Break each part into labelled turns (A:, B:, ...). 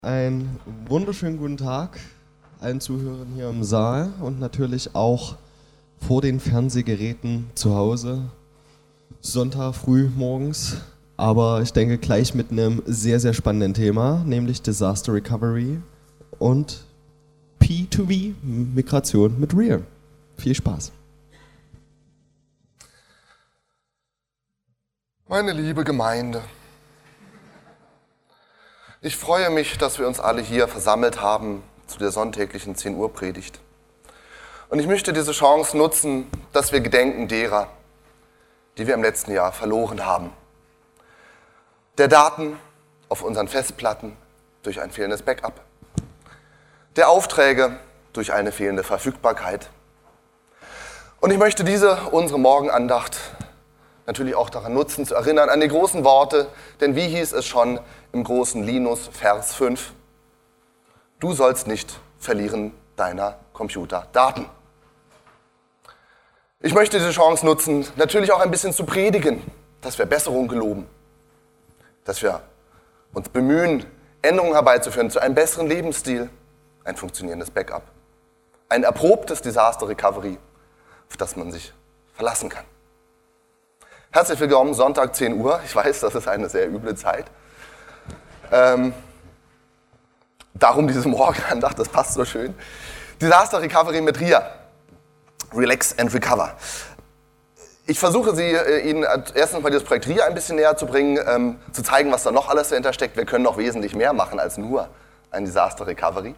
A: Einen wunderschönen guten Tag allen Zuhörern hier im Saal und natürlich auch vor den Fernsehgeräten zu Hause. Sonntag früh morgens, aber ich denke gleich mit einem sehr, sehr spannenden Thema, nämlich Disaster Recovery und P2V, Migration mit RIA. Viel Spaß.
B: Meine liebe Gemeinde, ich freue mich, dass wir uns alle hier versammelt haben zu der sonntäglichen 10 Uhr Predigt. Und ich möchte diese Chance nutzen, dass wir gedenken derer, die wir im letzten Jahr verloren haben. Der Daten auf unseren Festplatten durch ein fehlendes Backup. Der Aufträge durch eine fehlende Verfügbarkeit. Und ich möchte unsere Morgenandacht natürlich auch daran nutzen, zu erinnern an die großen Worte, denn wie hieß es schon im großen Linus, Vers 5? Du sollst nicht verlieren deiner Computerdaten. Ich möchte diese Chance nutzen, natürlich auch ein bisschen zu predigen, dass wir Besserung geloben, dass wir uns bemühen, Änderungen herbeizuführen zu einem besseren Lebensstil, ein funktionierendes Backup, ein erprobtes Disaster Recovery, auf das man sich verlassen kann. Herzlich willkommen, Sonntag 10 Uhr. Ich weiß, das ist eine sehr üble Zeit. Darum diese Morgenandacht, das passt so schön. Disaster Recovery mit RIA. Relax and Recover. Ich versuche Ihnen erstens mal dieses Projekt RIA ein bisschen näher zu bringen, zu zeigen, was da noch alles dahinter steckt. Wir können noch wesentlich mehr machen als nur ein Disaster Recovery.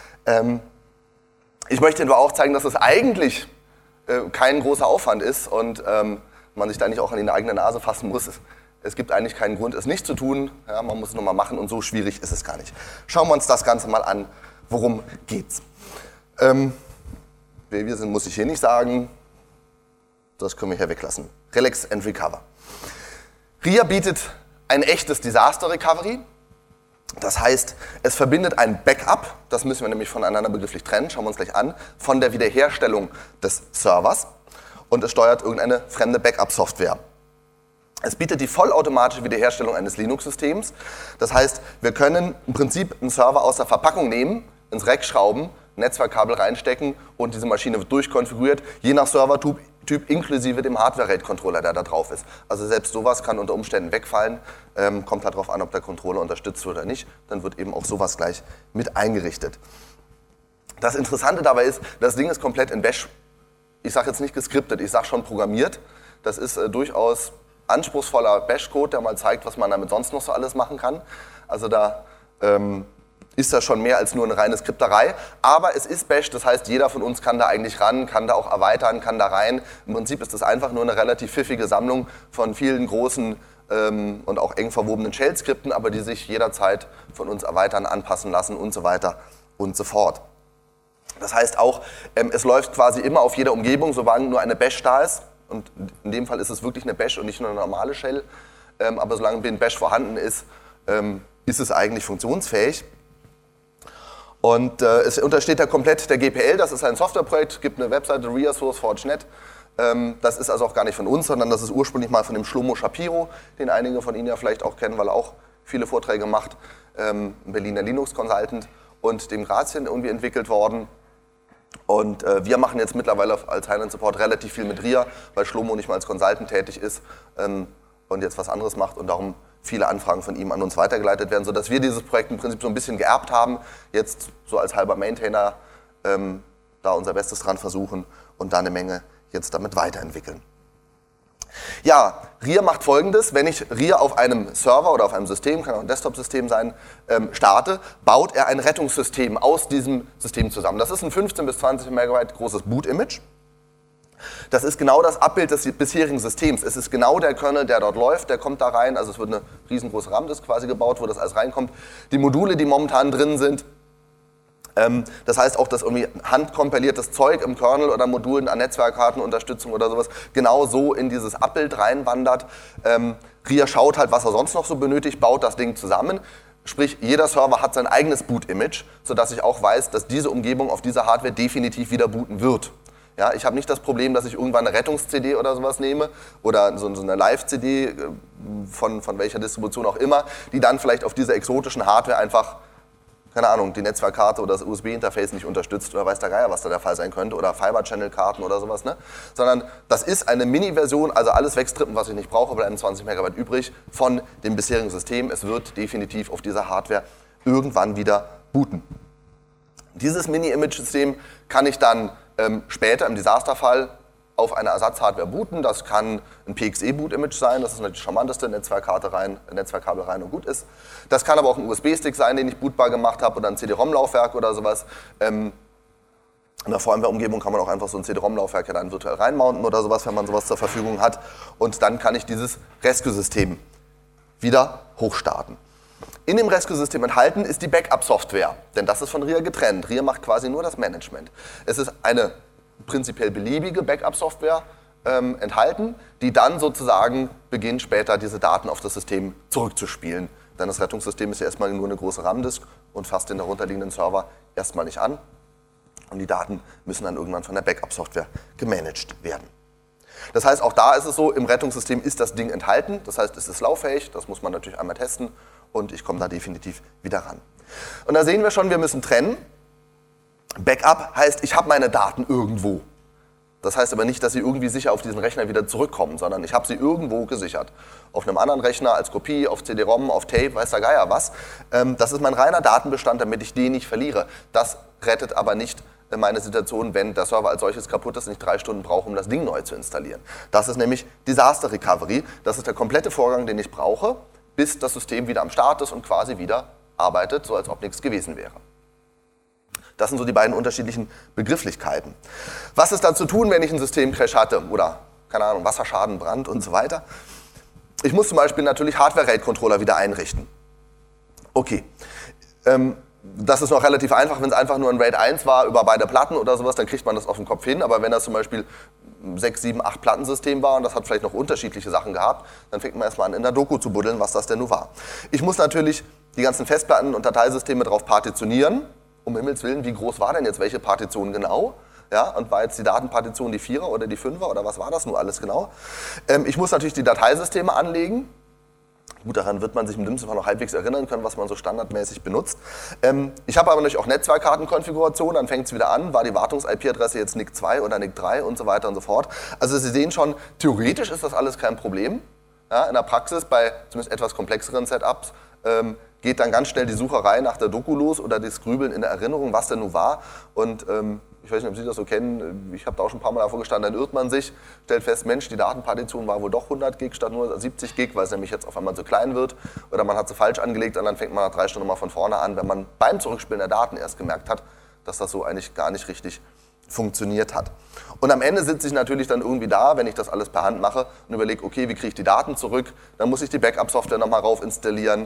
B: Ich möchte Ihnen aber auch zeigen, dass es eigentlich kein großer Aufwand ist und man sich da nicht auch an die eigene Nase fassen muss. Es gibt eigentlich keinen Grund, es nicht zu tun. Ja, man muss es nur mal machen und so schwierig ist es gar nicht. Schauen wir uns das Ganze mal an. Worum geht's? Wer wir sind, muss ich hier nicht sagen. Das können wir hier weglassen. Relax and Recover. RIA bietet ein echtes Disaster Recovery. Das heißt, es verbindet ein Backup, das müssen wir nämlich voneinander begrifflich trennen, schauen wir uns gleich an, von der Wiederherstellung des Servers. Und es steuert irgendeine fremde Backup-Software. Es bietet die vollautomatische Wiederherstellung eines Linux-Systems. Das heißt, wir können im Prinzip einen Server aus der Verpackung nehmen, ins Rack schrauben, Netzwerkkabel reinstecken und diese Maschine wird durchkonfiguriert, je nach Servertyp inklusive dem Hardware-RAID-Controller, der da drauf ist. Also selbst sowas kann unter Umständen wegfallen, kommt halt darauf an, ob der Controller unterstützt wird oder nicht. Dann wird eben auch sowas gleich mit eingerichtet. Das Interessante dabei ist, das Ding ist komplett in Bash. Ich sage jetzt nicht geskriptet, ich sage schon programmiert. Das ist durchaus anspruchsvoller Bash-Code, der mal zeigt, was man damit sonst noch so alles machen kann. Also da ist das schon mehr als nur eine reine Skripterei. Aber es ist Bash, das heißt, jeder von uns kann da eigentlich ran, kann da auch erweitern, kann da rein. Im Prinzip ist das einfach nur eine relativ pfiffige Sammlung von vielen großen und auch eng verwobenen Shell-Skripten, aber die sich jederzeit von uns erweitern, anpassen lassen und so weiter und so fort. Das heißt auch, es läuft quasi immer auf jeder Umgebung, solange nur eine Bash da ist. Und in dem Fall ist es wirklich eine Bash und nicht nur eine normale Shell. Aber solange ein Bash vorhanden ist, ist es eigentlich funktionsfähig. Und es untersteht da komplett der GPL, das ist ein Softwareprojekt, gibt eine Webseite, RIA-SourceForge.net. Das ist also auch gar nicht von uns, sondern das ist ursprünglich mal von dem Shlomo Shapiro, den einige von Ihnen ja vielleicht auch kennen, weil er auch viele Vorträge macht, ein Berliner Linux-Consultant und dem Grazien irgendwie entwickelt worden. Und wir machen jetzt mittlerweile als Highland Support relativ viel mit RIA, weil Shlomo nicht mal als Consultant tätig ist und jetzt was anderes macht und darum viele Anfragen von ihm an uns weitergeleitet werden, sodass wir dieses Projekt im Prinzip so ein bisschen geerbt haben, jetzt so als halber Maintainer da unser Bestes dran versuchen und da eine Menge jetzt damit weiterentwickeln. Ja, RIA macht Folgendes: Wenn ich RIA auf einem Server oder auf einem System, kann auch ein Desktop-System sein, starte, baut er ein Rettungssystem aus diesem System zusammen. Das ist ein 15 bis 20 Megabyte großes Boot-Image. Das ist genau das Abbild des bisherigen Systems. Es ist genau der Kernel, der dort läuft, der kommt da rein. Also es wird eine riesengroße RAM-Disk quasi gebaut, wo das alles reinkommt. Die Module, die momentan drin sind, das heißt auch, dass irgendwie handkompiliertes Zeug im Kernel oder Modulen an Netzwerkkartenunterstützung oder sowas genau so in dieses Abbild reinwandert. RIA schaut halt, was er sonst noch so benötigt, baut das Ding zusammen. Sprich, jeder Server hat sein eigenes Boot-Image, sodass ich auch weiß, dass diese Umgebung auf dieser Hardware definitiv wieder booten wird. Ja, ich habe nicht das Problem, dass ich irgendwann eine Rettungs-CD oder sowas nehme oder so eine Live-CD von welcher Distribution auch immer, die dann vielleicht auf dieser exotischen Hardware einfach keine Ahnung, die Netzwerkkarte oder das USB-Interface nicht unterstützt oder weiß der Geier, was da der Fall sein könnte oder Fiber-Channel-Karten oder sowas, ne? Sondern das ist eine Mini-Version, also alles wegstrippen, was ich nicht brauche, bleiben 20 Megabyte übrig von dem bisherigen System. Es wird definitiv auf dieser Hardware irgendwann wieder booten. Dieses Mini-Image-System kann ich dann später im Desasterfall auf eine Ersatzhardware booten. Das kann ein PXE-Boot-Image sein, das ist natürlich das charmanteste, Netzwerkkabel rein und gut ist. Das kann aber auch ein USB-Stick sein, den ich bootbar gemacht habe oder ein CD-ROM-Laufwerk oder sowas. In der VMware-Umgebung kann man auch einfach so ein CD-ROM-Laufwerk ja dann virtuell reinmounten oder sowas, wenn man sowas zur Verfügung hat. Und dann kann ich dieses Rescue-System wieder hochstarten. In dem Rescue-System enthalten ist die Backup-Software, denn das ist von RIA getrennt. RIA macht quasi nur das Management. Es ist eine prinzipiell beliebige Backup-Software enthalten, die dann sozusagen beginnt, später diese Daten auf das System zurückzuspielen. Denn das Rettungssystem ist ja erstmal nur eine große RAM-Disk und fasst den darunterliegenden Server erstmal nicht an. Und die Daten müssen dann irgendwann von der Backup-Software gemanagt werden. Das heißt, auch da ist es so, im Rettungssystem ist das Ding enthalten. Das heißt, es ist lauffähig, das muss man natürlich einmal testen und ich komme da definitiv wieder ran. Und da sehen wir schon, wir müssen trennen. Backup heißt, ich habe meine Daten irgendwo. Das heißt aber nicht, dass sie irgendwie sicher auf diesen Rechner wieder zurückkommen, sondern ich habe sie irgendwo gesichert. Auf einem anderen Rechner, als Kopie, auf CD-ROM, auf Tape, weiß der Geier was. Das ist mein reiner Datenbestand, damit ich den nicht verliere. Das rettet aber nicht meine Situation, wenn der Server als solches kaputt ist und ich 3 Stunden brauche, um das Ding neu zu installieren. Das ist nämlich Disaster Recovery. Das ist der komplette Vorgang, den ich brauche, bis das System wieder am Start ist und quasi wieder arbeitet, so als ob nichts gewesen wäre. Das sind so die beiden unterschiedlichen Begrifflichkeiten. Was ist dann zu tun, wenn ich einen Systemcrash hatte oder, keine Ahnung, Wasserschaden, Brand und so weiter? Ich muss zum Beispiel natürlich Hardware-RAID-Controller wieder einrichten. Okay, das ist noch relativ einfach, wenn es einfach nur ein RAID 1 war über beide Platten oder sowas, dann kriegt man das auf den Kopf hin. Aber wenn das zum Beispiel 6, 7, 8 Plattensystem war und das hat vielleicht noch unterschiedliche Sachen gehabt, dann fängt man erstmal an, in der Doku zu buddeln, was das denn nun war. Ich muss natürlich die ganzen Festplatten und Dateisysteme drauf partitionieren. Um Himmels Willen, wie groß war denn jetzt welche Partition genau? Ja, und war jetzt die Datenpartition die 4er oder die 5er oder was war das nun alles genau? Ich muss natürlich die Dateisysteme anlegen. Gut, daran wird man sich im dümmsten Fall noch halbwegs erinnern können, was man so standardmäßig benutzt. Ich habe aber natürlich auch Netzwerkkartenkonfiguration, dann fängt es wieder an, war die Wartungs-IP-Adresse jetzt NIC 2 oder NIC 3 und so weiter und so fort. Also Sie sehen schon, theoretisch ist das alles kein Problem. Ja, in der Praxis, bei zumindest etwas komplexeren Setups, geht dann ganz schnell die Sucherei nach der Doku los oder das Grübeln in der Erinnerung, was denn nun war. Und ich weiß nicht, ob Sie das so kennen, ich habe da auch schon ein paar Mal davor gestanden, dann irrt man sich, stellt fest, Mensch, die Datenpartition war wohl doch 100 Gig statt nur 70 Gig, weil es nämlich jetzt auf einmal so klein wird. Oder man hat sie falsch angelegt und dann fängt man nach 3 Stunden mal von vorne an, wenn man beim Zurückspielen der Daten erst gemerkt hat, dass das so eigentlich gar nicht richtig funktioniert hat. Und am Ende sitze ich natürlich dann irgendwie da, wenn ich das alles per Hand mache und überlege, okay, wie kriege ich die Daten zurück? Dann muss ich die Backup-Software nochmal rauf installieren,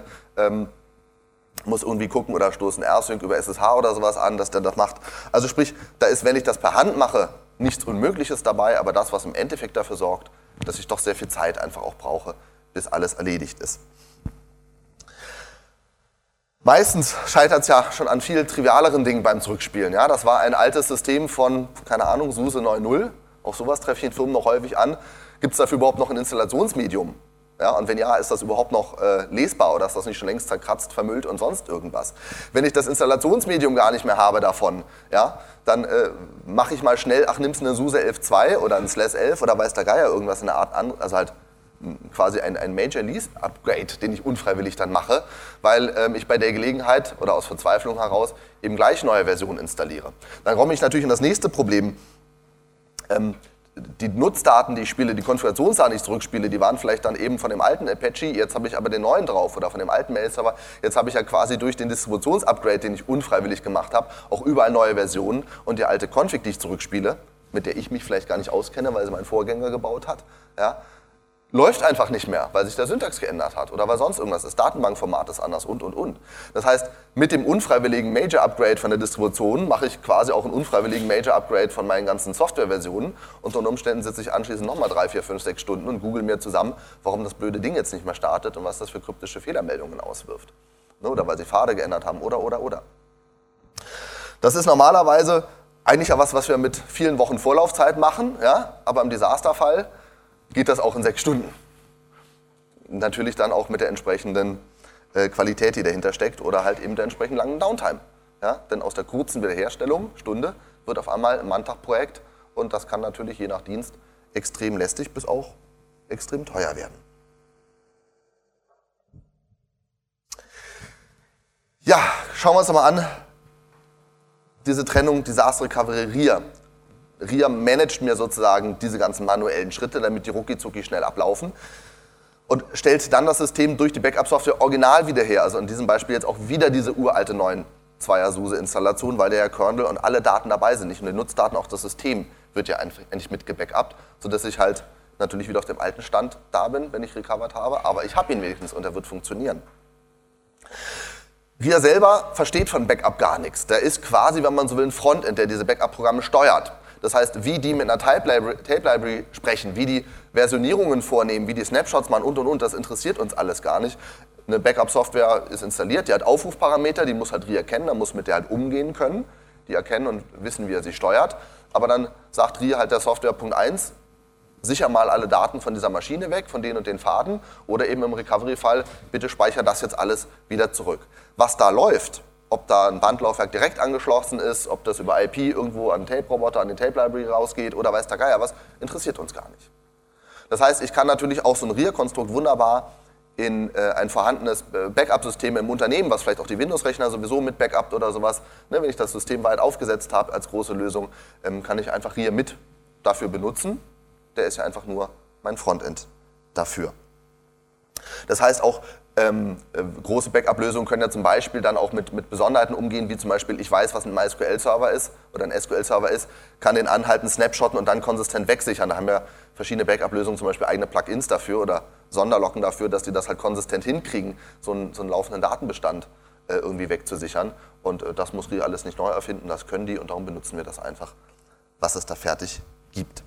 B: muss irgendwie gucken oder stoßen AirSync über SSH oder sowas an, dass der das macht. Also sprich, da ist, wenn ich das per Hand mache, nichts Unmögliches dabei, aber das, was im Endeffekt dafür sorgt, dass ich doch sehr viel Zeit einfach auch brauche, bis alles erledigt ist. Meistens scheitert es ja schon an viel trivialeren Dingen beim Zurückspielen. Ja, das war ein altes System von, keine Ahnung, SUSE 9.0. Auch sowas treffe ich in Firmen noch häufig an. Gibt es dafür überhaupt noch ein Installationsmedium? Ja, und wenn ja, ist das überhaupt noch lesbar oder ist das nicht schon längst zerkratzt, vermüllt und sonst irgendwas? Wenn ich das Installationsmedium gar nicht mehr habe davon, ja, dann mache ich mal schnell, nimmst du eine SUSE 11.2 oder ein SLAS 11 oder weiß der Geier irgendwas in der Art, also halt quasi ein Major Lease Upgrade, den ich unfreiwillig dann mache, weil ich bei der Gelegenheit oder aus Verzweiflung heraus eben gleich neue Versionen installiere. Dann komme ich natürlich in das nächste Problem. Die Nutzdaten, die ich spiele, die Konfigurationsdaten, die ich zurückspiele, die waren vielleicht dann eben von dem alten Apache, jetzt habe ich aber den neuen drauf oder von dem alten Mail-Server, jetzt habe ich ja quasi durch den Distributionsupgrade, den ich unfreiwillig gemacht habe, auch überall neue Versionen und die alte Config, die ich zurückspiele, mit der ich mich vielleicht gar nicht auskenne, weil sie mein Vorgänger gebaut hat, ja, läuft einfach nicht mehr, weil sich der Syntax geändert hat oder weil sonst irgendwas ist. Datenbankformat ist anders und. Das heißt, mit dem unfreiwilligen Major-Upgrade von der Distribution mache ich quasi auch einen unfreiwilligen Major-Upgrade von meinen ganzen Softwareversionen. Unter Umständen sitze ich anschließend nochmal 3, 4, 5, 6 Stunden und google mir zusammen, warum das blöde Ding jetzt nicht mehr startet und was das für kryptische Fehlermeldungen auswirft. Oder weil sie Pfade geändert haben oder. Das ist normalerweise eigentlich ja was wir mit vielen Wochen Vorlaufzeit machen, ja? Aber im Desasterfall geht das auch in 6 Stunden. Natürlich dann auch mit der entsprechenden Qualität, die dahinter steckt oder halt eben der entsprechend langen Downtime. Ja? Denn aus der kurzen Wiederherstellung, Stunde, wird auf einmal ein Manntag-Projekt und das kann natürlich je nach Dienst extrem lästig bis auch extrem teuer werden. Ja, schauen wir uns mal an, diese Trennung Disaster Recovery RIA. RIA managt mir sozusagen diese ganzen manuellen Schritte, damit die rucki-zucki schnell ablaufen und stellt dann das System durch die Backup-Software original wieder her. Also in diesem Beispiel jetzt auch wieder diese uralte 9.2er SUSE-Installation, weil der Kernel und alle Daten dabei sind. Nicht nur die Nutzdaten, auch das System wird ja eigentlich mit gebackupt, sodass ich halt natürlich wieder auf dem alten Stand da bin, wenn ich recovered habe, aber ich habe ihn wenigstens und er wird funktionieren. RIA selber versteht von Backup gar nichts. Der ist quasi, wenn man so will, ein Frontend, der diese Backup-Programme steuert. Das heißt, wie die mit einer Tape-Library sprechen, wie die Versionierungen vornehmen, wie die Snapshots machen und, das interessiert uns alles gar nicht. Eine Backup-Software ist installiert, die hat Aufrufparameter, die muss halt RIA kennen, da muss mit der halt umgehen können, die erkennen und wissen, wie er sie steuert. Aber dann sagt RIA halt der Software Punkt 1, sicher mal alle Daten von dieser Maschine weg, von den und den Faden oder eben im Recovery-Fall, bitte speicher das jetzt alles wieder zurück. Was da läuft, ob da ein Bandlaufwerk direkt angeschlossen ist, ob das über IP irgendwo an den Tape-Roboter, an den Tape-Library rausgeht oder weiß der Geier was, interessiert uns gar nicht. Das heißt, ich kann natürlich auch so ein RIA-Konstrukt wunderbar in ein vorhandenes Backup-System im Unternehmen, was vielleicht auch die Windows-Rechner sowieso mit backupt oder sowas, ne, wenn ich das System weit aufgesetzt habe als große Lösung, kann ich einfach RIA mit dafür benutzen. Der ist ja einfach nur mein Frontend dafür. Das heißt auch, große Backup-Lösungen können ja zum Beispiel dann auch mit Besonderheiten umgehen, wie zum Beispiel, ich weiß, was ein MySQL-Server ist oder ein SQL-Server ist, kann den anhalten, snapshotten und dann konsistent wegsichern. Da haben wir verschiedene Backup-Lösungen, zum Beispiel eigene Plugins dafür oder Sonderlocken dafür, dass die das halt konsistent hinkriegen, so einen laufenden Datenbestand irgendwie wegzusichern. Und das muss RIA alles nicht neu erfinden, das können die und darum benutzen wir das einfach, was es da fertig gibt.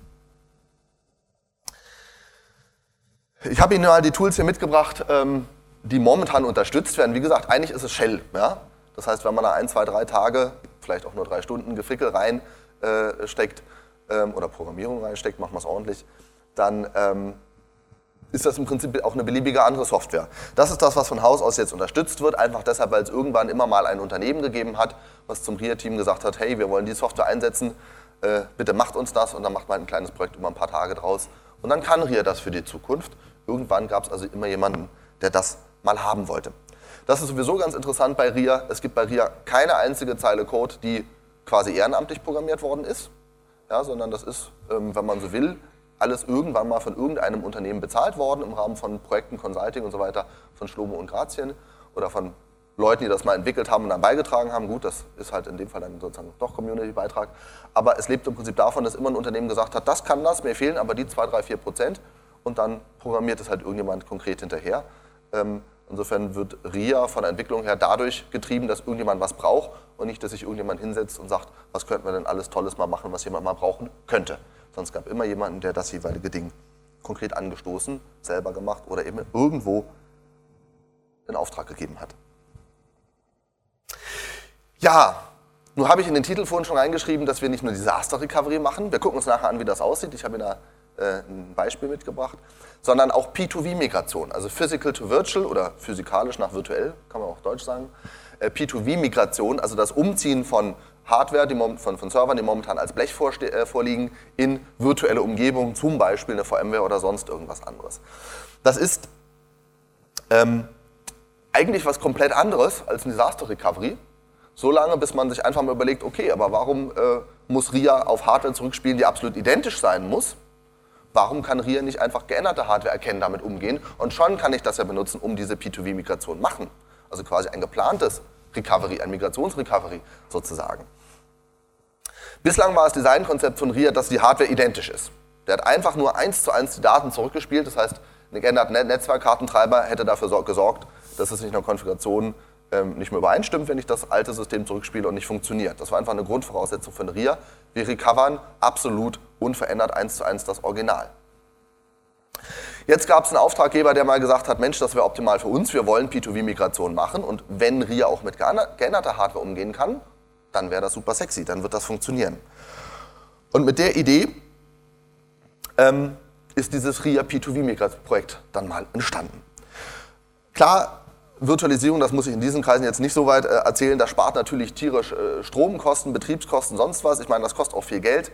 B: Ich habe Ihnen mal die Tools hier mitgebracht, die momentan unterstützt werden. Wie gesagt, eigentlich ist es Shell. Ja? Das heißt, wenn man da 1, 2, 3 Tage, vielleicht auch nur 3 Stunden Gefrickel reinsteckt oder Programmierung reinsteckt, machen wir es ordentlich, dann ist das im Prinzip auch eine beliebige andere Software. Das ist das, was von Haus aus jetzt unterstützt wird, einfach deshalb, weil es irgendwann immer mal ein Unternehmen gegeben hat, was zum RIA-Team gesagt hat, hey, wir wollen die Software einsetzen, bitte macht uns das und dann macht man ein kleines Projekt über ein paar Tage draus und dann kann RIA das für die Zukunft. Irgendwann gab es also immer jemanden, der das mal haben wollte. Das ist sowieso ganz interessant bei RIA. Es gibt bei RIA keine einzige Zeile Code, die quasi ehrenamtlich programmiert worden ist, ja, sondern das ist, wenn man so will, alles irgendwann mal von irgendeinem Unternehmen bezahlt worden im Rahmen von Projekten, Consulting und so weiter, von Schlomo und Grazien oder von Leuten, die das mal entwickelt haben und dann beigetragen haben. Gut, das ist halt in dem Fall dann sozusagen doch Community-Beitrag. Aber es lebt im Prinzip davon, dass immer ein Unternehmen gesagt hat, das kann das, mir fehlen aber die 2, 3, 4%. Und dann programmiert es halt irgendjemand konkret hinterher. Insofern wird RIA von der Entwicklung her dadurch getrieben, dass irgendjemand was braucht und nicht, dass sich irgendjemand hinsetzt und sagt, was könnten wir denn alles Tolles mal machen, was jemand mal brauchen könnte. Sonst gab immer jemanden, der das jeweilige Ding konkret angestoßen, selber gemacht oder eben irgendwo in Auftrag gegeben hat. Ja, nun habe ich in den Titel vorhin schon reingeschrieben, dass wir nicht nur Disaster Recovery machen. Wir gucken uns nachher an, wie das aussieht. Ich habe Ihnen da ein Beispiel mitgebracht, sondern auch P2V-Migration, also Physical to Virtual oder physikalisch nach virtuell, kann man auch Deutsch sagen. P2V-Migration, also das Umziehen von Hardware, von Servern, die momentan als Blech vorliegen, in virtuelle Umgebungen, zum Beispiel eine VMware oder sonst irgendwas anderes. Das ist eigentlich was komplett anderes als ein Disaster Recovery, solange bis man sich einfach mal überlegt, okay, aber warum muss RIA auf Hardware zurückspielen, die absolut identisch sein muss? Warum kann RIA nicht einfach geänderte Hardware erkennen, damit umgehen? Und schon kann ich das ja benutzen, um diese P2V-Migration machen. Also quasi ein geplantes Recovery, ein Migrationsrecovery sozusagen. Bislang war das Designkonzept von RIA, dass die Hardware identisch ist. Der hat einfach nur 1:1 die Daten zurückgespielt, das heißt, ein geänderter Netzwerkkartentreiber hätte dafür gesorgt, dass es nicht in der Konfiguration nicht mehr übereinstimmt, wenn ich das alte System zurückspiele und nicht funktioniert. Das war einfach eine Grundvoraussetzung von RIA. Wir recovern absolut unverändert 1:1 das Original. Jetzt gab es einen Auftraggeber, der mal gesagt hat, Mensch, das wäre optimal für uns, wir wollen P2V-Migration machen und wenn RIA auch mit geänderter Hardware umgehen kann, dann wäre das super sexy, dann wird das funktionieren. Und mit der Idee ist dieses RIA P2V-Migration-Projekt dann mal entstanden. Klar, Virtualisierung, das muss ich in diesen Kreisen jetzt nicht so weit erzählen, das spart natürlich tierisch Stromkosten, Betriebskosten, sonst was. Ich meine, das kostet auch viel Geld.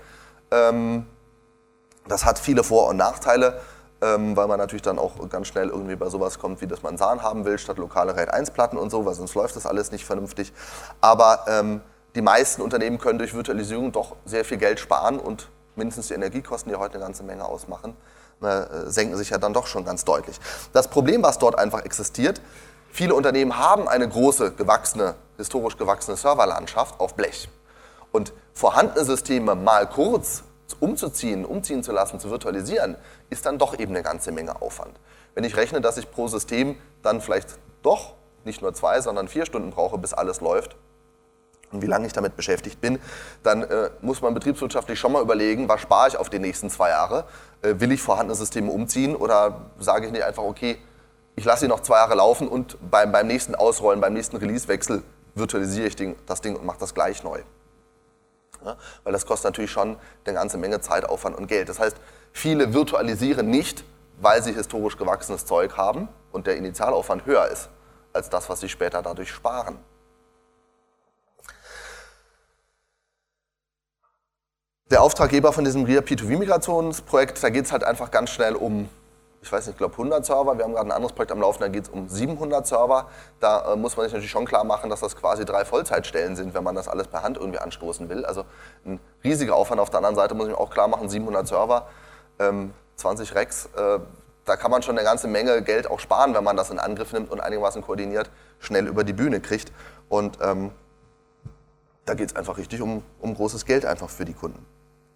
B: Das hat viele Vor- und Nachteile, weil man natürlich dann auch ganz schnell irgendwie bei sowas kommt, wie dass man SAN haben will, statt lokale RAID-1-Platten und so, weil sonst läuft das alles nicht vernünftig. Aber die meisten Unternehmen können durch Virtualisierung doch sehr viel Geld sparen und mindestens die Energiekosten, die heute eine ganze Menge ausmachen, senken sich ja dann doch schon ganz deutlich. Das Problem, was dort einfach existiert, viele Unternehmen haben eine große, historisch gewachsene Serverlandschaft auf Blech. Und vorhandene Systeme mal kurz umziehen zu lassen, zu virtualisieren, ist dann doch eben eine ganze Menge Aufwand. Wenn ich rechne, dass ich pro System dann vielleicht doch nicht nur 2, sondern 4 Stunden brauche, bis alles läuft, und wie lange ich damit beschäftigt bin, dann muss man betriebswirtschaftlich schon mal überlegen, was spare ich auf die nächsten 2 Jahre? Will ich vorhandene Systeme umziehen oder sage ich nicht einfach, okay, ich lasse sie noch 2 Jahre laufen und beim nächsten Ausrollen, beim nächsten Releasewechsel virtualisiere ich das Ding und mache das gleich neu. Ja, weil das kostet natürlich schon eine ganze Menge Zeit, Aufwand und Geld. Das heißt, viele virtualisieren nicht, weil sie historisch gewachsenes Zeug haben und der Initialaufwand höher ist, als das, was sie später dadurch sparen. Der Auftraggeber von diesem RIA P2V-Migrationsprojekt, da geht es halt einfach ganz schnell um, ich weiß nicht, ich glaube 100 Server. Wir haben gerade ein anderes Projekt am Laufen, da geht es um 700 Server. Da muss man sich natürlich schon klar machen, dass das quasi 3 Vollzeitstellen sind, wenn man das alles per Hand irgendwie anstoßen will. Also ein riesiger Aufwand. Auf der anderen Seite muss ich mir auch klar machen, 700 Server, 20 Racks, da kann man schon eine ganze Menge Geld auch sparen, wenn man das in Angriff nimmt und einigermaßen koordiniert schnell über die Bühne kriegt. Und da geht es einfach richtig um großes Geld einfach für die Kunden.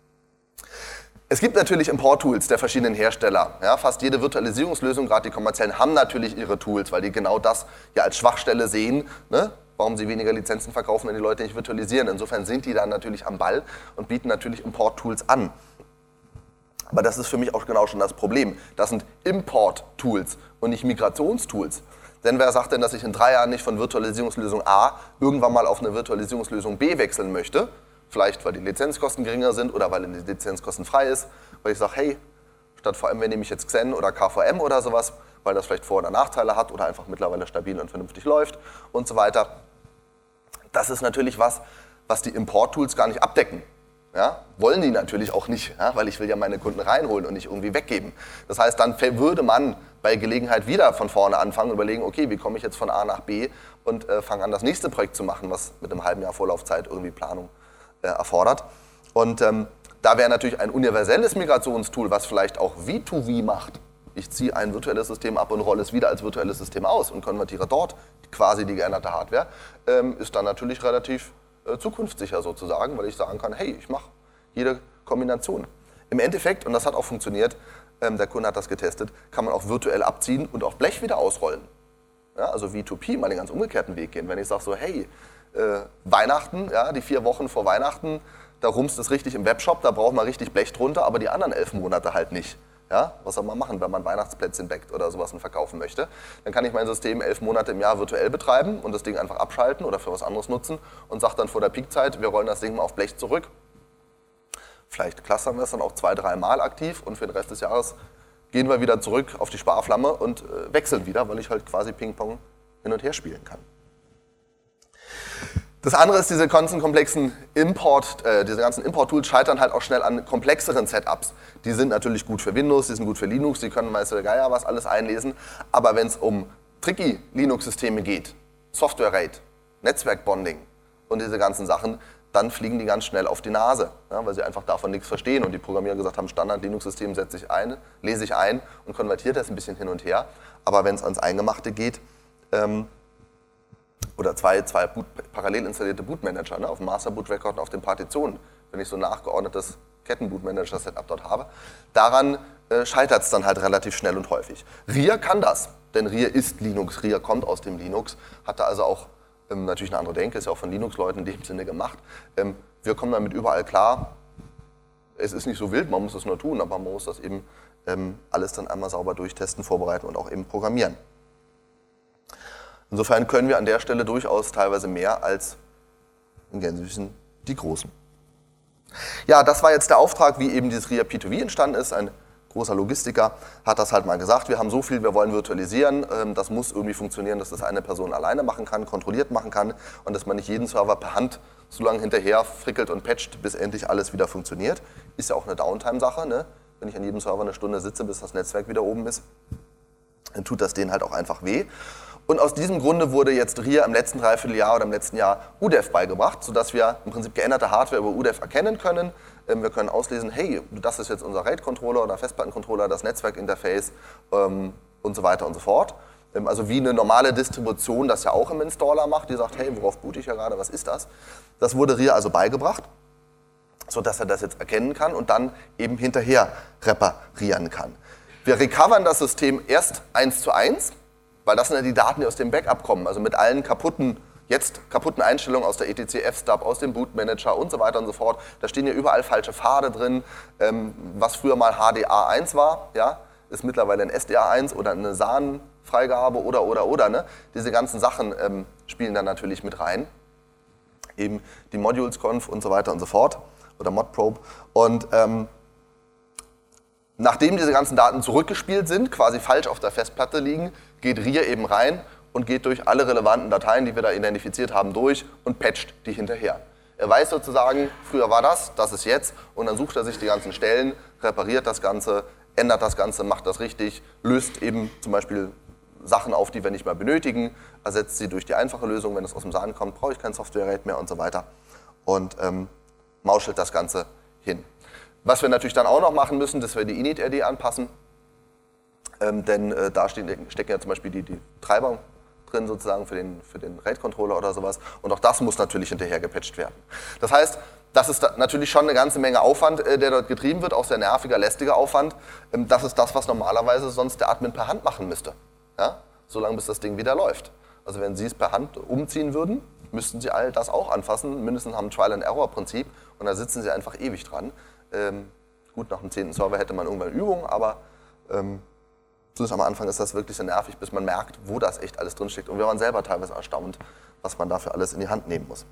B: Es gibt natürlich Import-Tools der verschiedenen Hersteller. Ja, fast jede Virtualisierungslösung, gerade die kommerziellen, haben natürlich ihre Tools, weil die genau das ja als Schwachstelle sehen, ne? Warum sie weniger Lizenzen verkaufen, wenn die Leute nicht virtualisieren. Insofern sind die dann natürlich am Ball und bieten natürlich Import-Tools an. Aber das ist für mich auch genau schon das Problem. Das sind Import-Tools und nicht Migrationstools. Denn wer sagt denn, dass ich in 3 Jahren nicht von Virtualisierungslösung A irgendwann mal auf eine Virtualisierungslösung B wechseln möchte? Vielleicht, weil die Lizenzkosten geringer sind oder weil die Lizenzkosten frei ist. Weil ich sage, hey, statt VMware nehme ich jetzt Xen oder KVM oder sowas, weil das vielleicht Vor- oder Nachteile hat oder einfach mittlerweile stabil und vernünftig läuft und so weiter. Das ist natürlich was die Import-Tools gar nicht abdecken. Ja? Wollen die natürlich auch nicht, ja? Weil ich will ja meine Kunden reinholen und nicht irgendwie weggeben. Das heißt, dann würde man bei Gelegenheit wieder von vorne anfangen und überlegen, okay, wie komme ich jetzt von A nach B und fange an, das nächste Projekt zu machen, was mit einem halben Jahr Vorlaufzeit irgendwie Planung erfordert. Und da wäre natürlich ein universelles Migrationstool, was vielleicht auch V2V macht. Ich ziehe ein virtuelles System ab und rolle es wieder als virtuelles System aus und konvertiere dort quasi die geänderte Hardware, ist dann natürlich relativ zukunftssicher sozusagen, weil ich sagen kann, hey, ich mache jede Kombination. Im Endeffekt, und das hat auch funktioniert, der Kunde hat das getestet, kann man auch virtuell abziehen und auf Blech wieder ausrollen. Ja, also V2P mal den ganz umgekehrten Weg gehen. Wenn ich sage so, hey, Weihnachten, ja, die 4 Wochen vor Weihnachten, da rumst es richtig im Webshop, da braucht man richtig Blech drunter, aber die anderen 11 Monate halt nicht. Ja, was soll man machen, wenn man Weihnachtsplätzchen backt oder sowas und verkaufen möchte? Dann kann ich mein System 11 Monate im Jahr virtuell betreiben und das Ding einfach abschalten oder für was anderes nutzen und sage dann vor der Peakzeit, wir rollen das Ding mal auf Blech zurück. Vielleicht clustern wir es dann auch 2-3 Mal aktiv und für den Rest des Jahres gehen wir wieder zurück auf die Sparflamme und wechseln wieder, weil ich halt quasi Ping-Pong hin und her spielen kann. Das andere ist, diese ganzen Import-Tools scheitern halt auch schnell an komplexeren Setups. Die sind natürlich gut für Windows, die sind gut für Linux, die können weiß der Geier was alles einlesen. Aber wenn es um tricky Linux-Systeme geht, Software-RAID, Netzwerk-Bonding und diese ganzen Sachen, dann fliegen die ganz schnell auf die Nase, ja, weil sie einfach davon nichts verstehen. Und die Programmierer gesagt haben, Standard-Linux-System setze ich ein, lese ich ein und konvertiert das ein bisschen hin und her. Aber wenn es ans Eingemachte geht, oder zwei parallel installierte Bootmanager, ne, auf dem Master-Boot-Record und auf den Partitionen, wenn ich so ein nachgeordnetes Ketten-Bootmanager-Setup dort habe, daran scheitert es dann halt relativ schnell und häufig. RIA kann das, denn RIA ist Linux, RIA kommt aus dem Linux, hat da also auch natürlich eine andere Denke, ist ja auch von Linux-Leuten in dem Sinne gemacht. Wir kommen damit überall klar. Es ist nicht so wild, man muss es nur tun, aber man muss das eben alles dann einmal sauber durchtesten, vorbereiten und auch eben programmieren. Insofern können wir an der Stelle durchaus teilweise mehr als in Gänsefüßchen die Großen. Ja, das war jetzt der Auftrag, wie eben dieses RIA P2V entstanden ist. Ein großer Logistiker, hat das halt mal gesagt, wir haben so viel, wir wollen virtualisieren, das muss irgendwie funktionieren, dass das eine Person alleine machen kann, kontrolliert machen kann und dass man nicht jeden Server per Hand so lange hinterher frickelt und patcht, bis endlich alles wieder funktioniert. Ist ja auch eine Downtime-Sache, ne? Wenn ich an jedem Server eine Stunde sitze, bis das Netzwerk wieder oben ist, dann tut das denen halt auch einfach weh. Und aus diesem Grunde wurde jetzt RIA im letzten Dreivierteljahr oder im letzten Jahr UDEF beigebracht, sodass wir im Prinzip geänderte Hardware über UDEF erkennen können. Wir können auslesen, hey, das ist jetzt unser RAID-Controller oder Festplattencontroller, das Netzwerkinterface und so weiter und so fort. Also wie eine normale Distribution das ja auch im Installer macht, die sagt, hey, worauf boote ich ja gerade, was ist das? Das wurde RIA also beigebracht, sodass er das jetzt erkennen kann und dann eben hinterher reparieren kann. Wir recovern das System erst 1:1, weil das sind ja die Daten, die aus dem Backup kommen, also mit allen kaputten Einstellungen aus der etc-fstub, aus dem Bootmanager und so weiter und so fort. Da stehen ja überall falsche Pfade drin, was früher mal HDA1 war, ja, ist mittlerweile ein SDA1 oder eine SAN-Freigabe oder. Ne? Diese ganzen Sachen spielen dann natürlich mit rein. Eben die Modules-Conf und so weiter und so fort oder Modprobe. Und nachdem diese ganzen Daten zurückgespielt sind, quasi falsch auf der Festplatte liegen, geht RIA eben rein und geht durch alle relevanten Dateien, die wir da identifiziert haben, durch und patcht die hinterher. Er weiß sozusagen, früher war das ist jetzt und dann sucht er sich die ganzen Stellen, repariert das Ganze, ändert das Ganze, macht das richtig, löst eben zum Beispiel Sachen auf, die wir nicht mehr benötigen, ersetzt sie durch die einfache Lösung, wenn es aus dem SAN kommt, brauche ich kein Software-RAID mehr und so weiter und mauschelt das Ganze hin. Was wir natürlich dann auch noch machen müssen, dass wir die init-RD anpassen, denn da stecken ja zum Beispiel die Treiber drin sozusagen für den RAID-Controller oder sowas und auch das muss natürlich hinterher gepatcht werden. Das heißt, das ist natürlich schon eine ganze Menge Aufwand, der dort getrieben wird, auch sehr nerviger, lästiger Aufwand. Das ist das, was normalerweise sonst der Admin per Hand machen müsste, ja? Solange bis das Ding wieder läuft. Also wenn Sie es per Hand umziehen würden, müssten Sie all das auch anfassen, mindestens haben ein Trial-and-Error-Prinzip und da sitzen Sie einfach ewig dran. Gut, nach dem 10. Server hätte man irgendwann Übung, aber am Anfang ist das wirklich sehr nervig, bis man merkt, wo das echt alles drinsteckt. Und wir waren selber teilweise erstaunt, was man dafür alles in die Hand nehmen muss.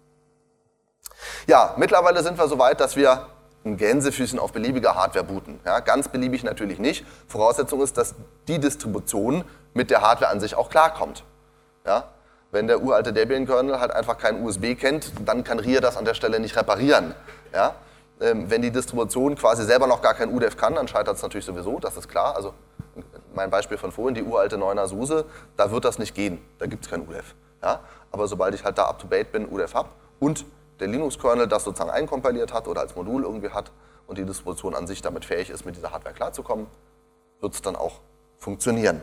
B: Ja, mittlerweile sind wir so weit, dass wir ein Gänsefüßchen auf beliebiger Hardware booten. Ja, ganz beliebig natürlich nicht. Voraussetzung ist, dass die Distribution mit der Hardware an sich auch klarkommt. Ja, wenn der uralte Debian-Kernel halt einfach kein USB kennt, dann kann RIA das an der Stelle nicht reparieren. Ja, wenn die Distribution quasi selber noch gar kein UDEF kann, dann scheitert es natürlich sowieso, das ist klar. Also mein Beispiel von vorhin, die uralte 9er SUSE, da wird das nicht gehen, da gibt es kein UDEF. Ja? Aber sobald ich halt da up-to-date bin, UDEF habe und der Linux-Kernel das sozusagen einkompiliert hat oder als Modul irgendwie hat und die Distribution an sich damit fähig ist, mit dieser Hardware klarzukommen, wird es dann auch funktionieren.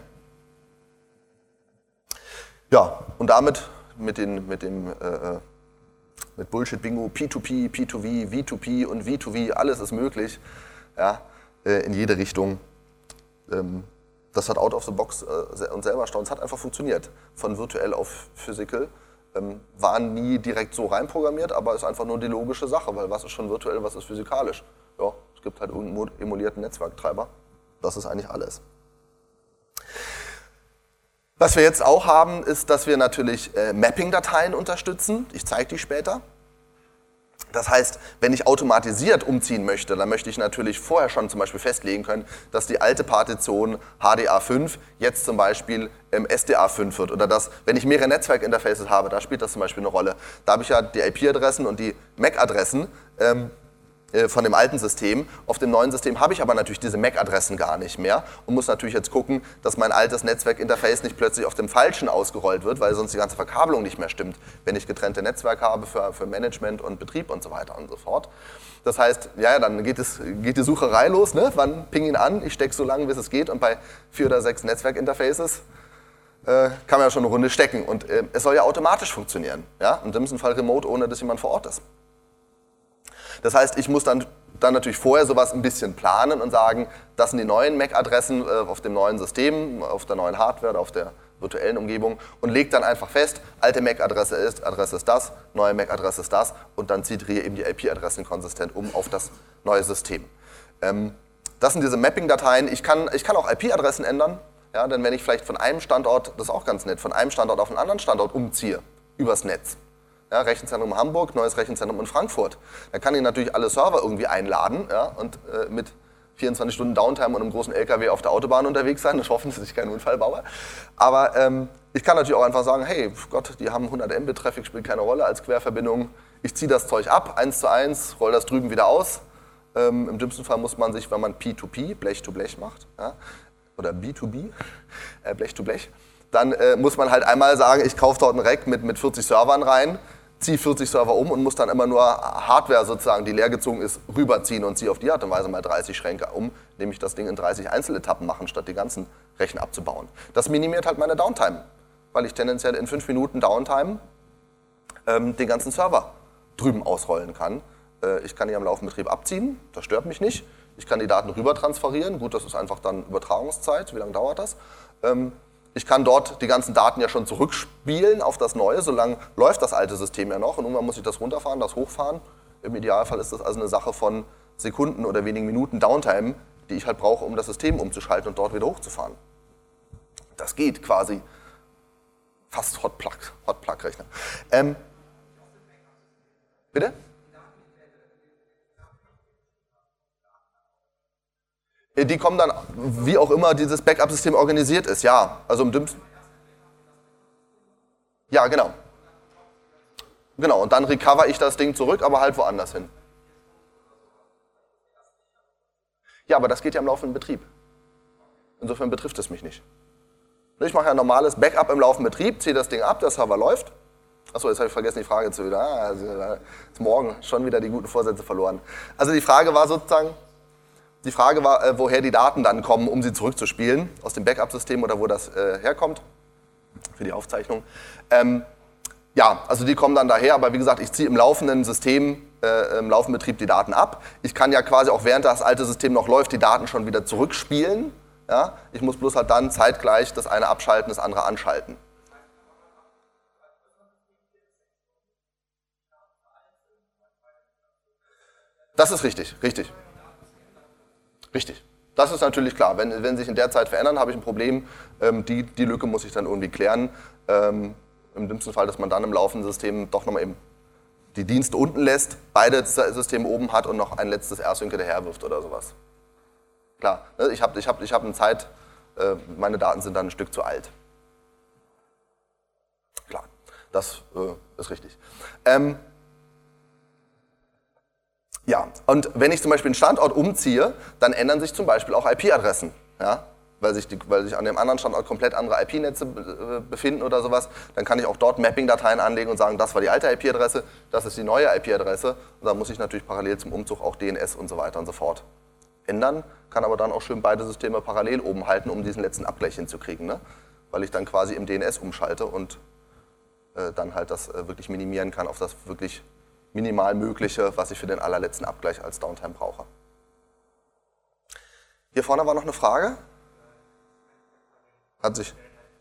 B: Ja, und damit mit Bullshit-Bingo, P2P, P2V, V2P und V2V, alles ist möglich, ja, in jede Richtung. Das hat out of the box und selber erstaunt, es hat einfach funktioniert. Von virtuell auf physical, war nie direkt so reinprogrammiert, aber ist einfach nur die logische Sache, weil was ist schon virtuell, was ist physikalisch? Ja, es gibt halt irgendeinen emulierten Netzwerktreiber, das ist eigentlich alles. Was wir jetzt auch haben, ist, dass wir natürlich Mapping-Dateien unterstützen. Ich zeige die später. Das heißt, wenn ich automatisiert umziehen möchte, dann möchte ich natürlich vorher schon zum Beispiel festlegen können, dass die alte Partition HDA5 jetzt zum Beispiel SDA5 wird. Oder dass, wenn ich mehrere Netzwerkinterfaces habe, da spielt das zum Beispiel eine Rolle. Da habe ich ja die IP-Adressen und die MAC-Adressen von dem alten System. Auf dem neuen System habe ich aber natürlich diese MAC-Adressen gar nicht mehr und muss natürlich jetzt gucken, dass mein altes Netzwerkinterface nicht plötzlich auf dem falschen ausgerollt wird, weil sonst die ganze Verkabelung nicht mehr stimmt, wenn ich getrennte Netzwerke habe für Management und Betrieb und so weiter und so fort. Das heißt, ja, dann geht die Sucherei los, ne? Wann ping ihn an, ich stecke so lange, bis es geht und bei 4 oder 6 Netzwerkinterfaces kann man ja schon eine Runde stecken und es soll ja automatisch funktionieren, ja? Und im dümmsten Fall remote, ohne dass jemand vor Ort ist. Das heißt, ich muss dann natürlich vorher sowas ein bisschen planen und sagen, das sind die neuen MAC-Adressen auf dem neuen System, auf der neuen Hardware, auf der virtuellen Umgebung und lege dann einfach fest, alte MAC-Adresse ist das, neue MAC-Adresse ist das und dann zieht RIA eben die IP-Adressen konsistent um auf das neue System. Das sind diese Mapping-Dateien. Ich kann auch IP-Adressen ändern, ja, denn wenn ich vielleicht von einem Standort, das ist auch ganz nett, von einem Standort auf einen anderen Standort umziehe, übers Netz, ja, Rechenzentrum in Hamburg, neues Rechenzentrum in Frankfurt. Da kann ich natürlich alle Server irgendwie einladen, ja, und mit 24 Stunden Downtime und einem großen LKW auf der Autobahn unterwegs sein. Ich hoffe, dass ich kein Unfall baue. Aber ich kann natürlich auch einfach sagen, hey, Gott, die haben 100 Mbit Traffic, spielt keine Rolle als Querverbindung. Ich ziehe das Zeug ab, 1:1, roll das drüben wieder aus. Im dümmsten Fall muss man sich, wenn man P2P, Blech to Blech macht, ja, oder B2B, Blech to Blech, dann muss man halt einmal sagen, ich kaufe dort ein Rack mit 40 Servern rein, ziehe 40 Server um und muss dann immer nur Hardware sozusagen, die leergezogen ist, rüberziehen und ziehe auf die Art und Weise mal 30 Schränke um, indem ich das Ding in 30 Einzeletappen machen, statt die ganzen Rechen abzubauen. Das minimiert halt meine Downtime, weil ich tendenziell in 5 Minuten Downtime den ganzen Server drüben ausrollen kann. Ich kann die am laufenden Betrieb abziehen, das stört mich nicht. Ich kann die Daten rüber transferieren, gut, das ist einfach dann Übertragungszeit, wie lange dauert das? Ich kann dort die ganzen Daten ja schon zurückspielen auf das Neue, solange läuft das alte System ja noch und irgendwann muss ich das runterfahren, das hochfahren. Im Idealfall ist das also eine Sache von Sekunden oder wenigen Minuten Downtime, die ich halt brauche, um das System umzuschalten und dort wieder hochzufahren. Das geht quasi fast Hotplug-Rechner. Bitte? Die kommen dann, wie auch immer dieses Backup-System organisiert ist, ja. Also im dümmsten. Ja, genau. Genau, und dann recover ich das Ding zurück, aber halt woanders hin. Ja, aber das geht ja im laufenden Betrieb. Insofern betrifft es mich nicht. Ich mache ja ein normales Backup im laufenden Betrieb, ziehe das Ding ab, der Server läuft. Achso, jetzt habe ich vergessen, die Frage zu wieder. Also, ist morgen schon wieder die guten Vorsätze verloren. Also die Frage war sozusagen, woher die Daten dann kommen, um sie zurückzuspielen, aus dem Backup-System oder wo das herkommt, für die Aufzeichnung. Ja, also die kommen dann daher, aber wie gesagt, ich ziehe im laufenden System, im laufenden Betrieb die Daten ab. Ich kann ja quasi auch während das alte System noch läuft, die Daten schon wieder zurückspielen. Ja? Ich muss bloß halt dann zeitgleich das eine abschalten, das andere anschalten. Das ist richtig. Richtig. Das ist natürlich klar. Wenn sich in der Zeit verändern, habe ich ein Problem. Die Lücke muss ich dann irgendwie klären. Im dümmsten Fall, dass man dann im laufenden System doch nochmal eben die Dienste unten lässt, beide Systeme oben hat und noch ein letztes R-Sync hinterher wirft oder sowas. Klar, ich hab eine Zeit, meine Daten sind dann ein Stück zu alt. Klar, das ist richtig. Ja, und wenn ich zum Beispiel einen Standort umziehe, dann ändern sich zum Beispiel auch IP-Adressen, ja? Weil sich an dem anderen Standort komplett andere IP-Netze befinden oder sowas. Dann kann ich auch dort Mapping-Dateien anlegen und sagen, das war die alte IP-Adresse, das ist die neue IP-Adresse. Und dann muss ich natürlich parallel zum Umzug auch DNS und so weiter und so fort ändern. Kann aber dann auch schön beide Systeme parallel oben halten, um diesen letzten Abgleich hinzukriegen, ne? Weil ich dann quasi im DNS umschalte und dann halt das wirklich minimieren kann auf das wirklich minimal Mögliche, was ich für den allerletzten Abgleich als Downtime brauche. Hier vorne war noch eine Frage. Hat sich.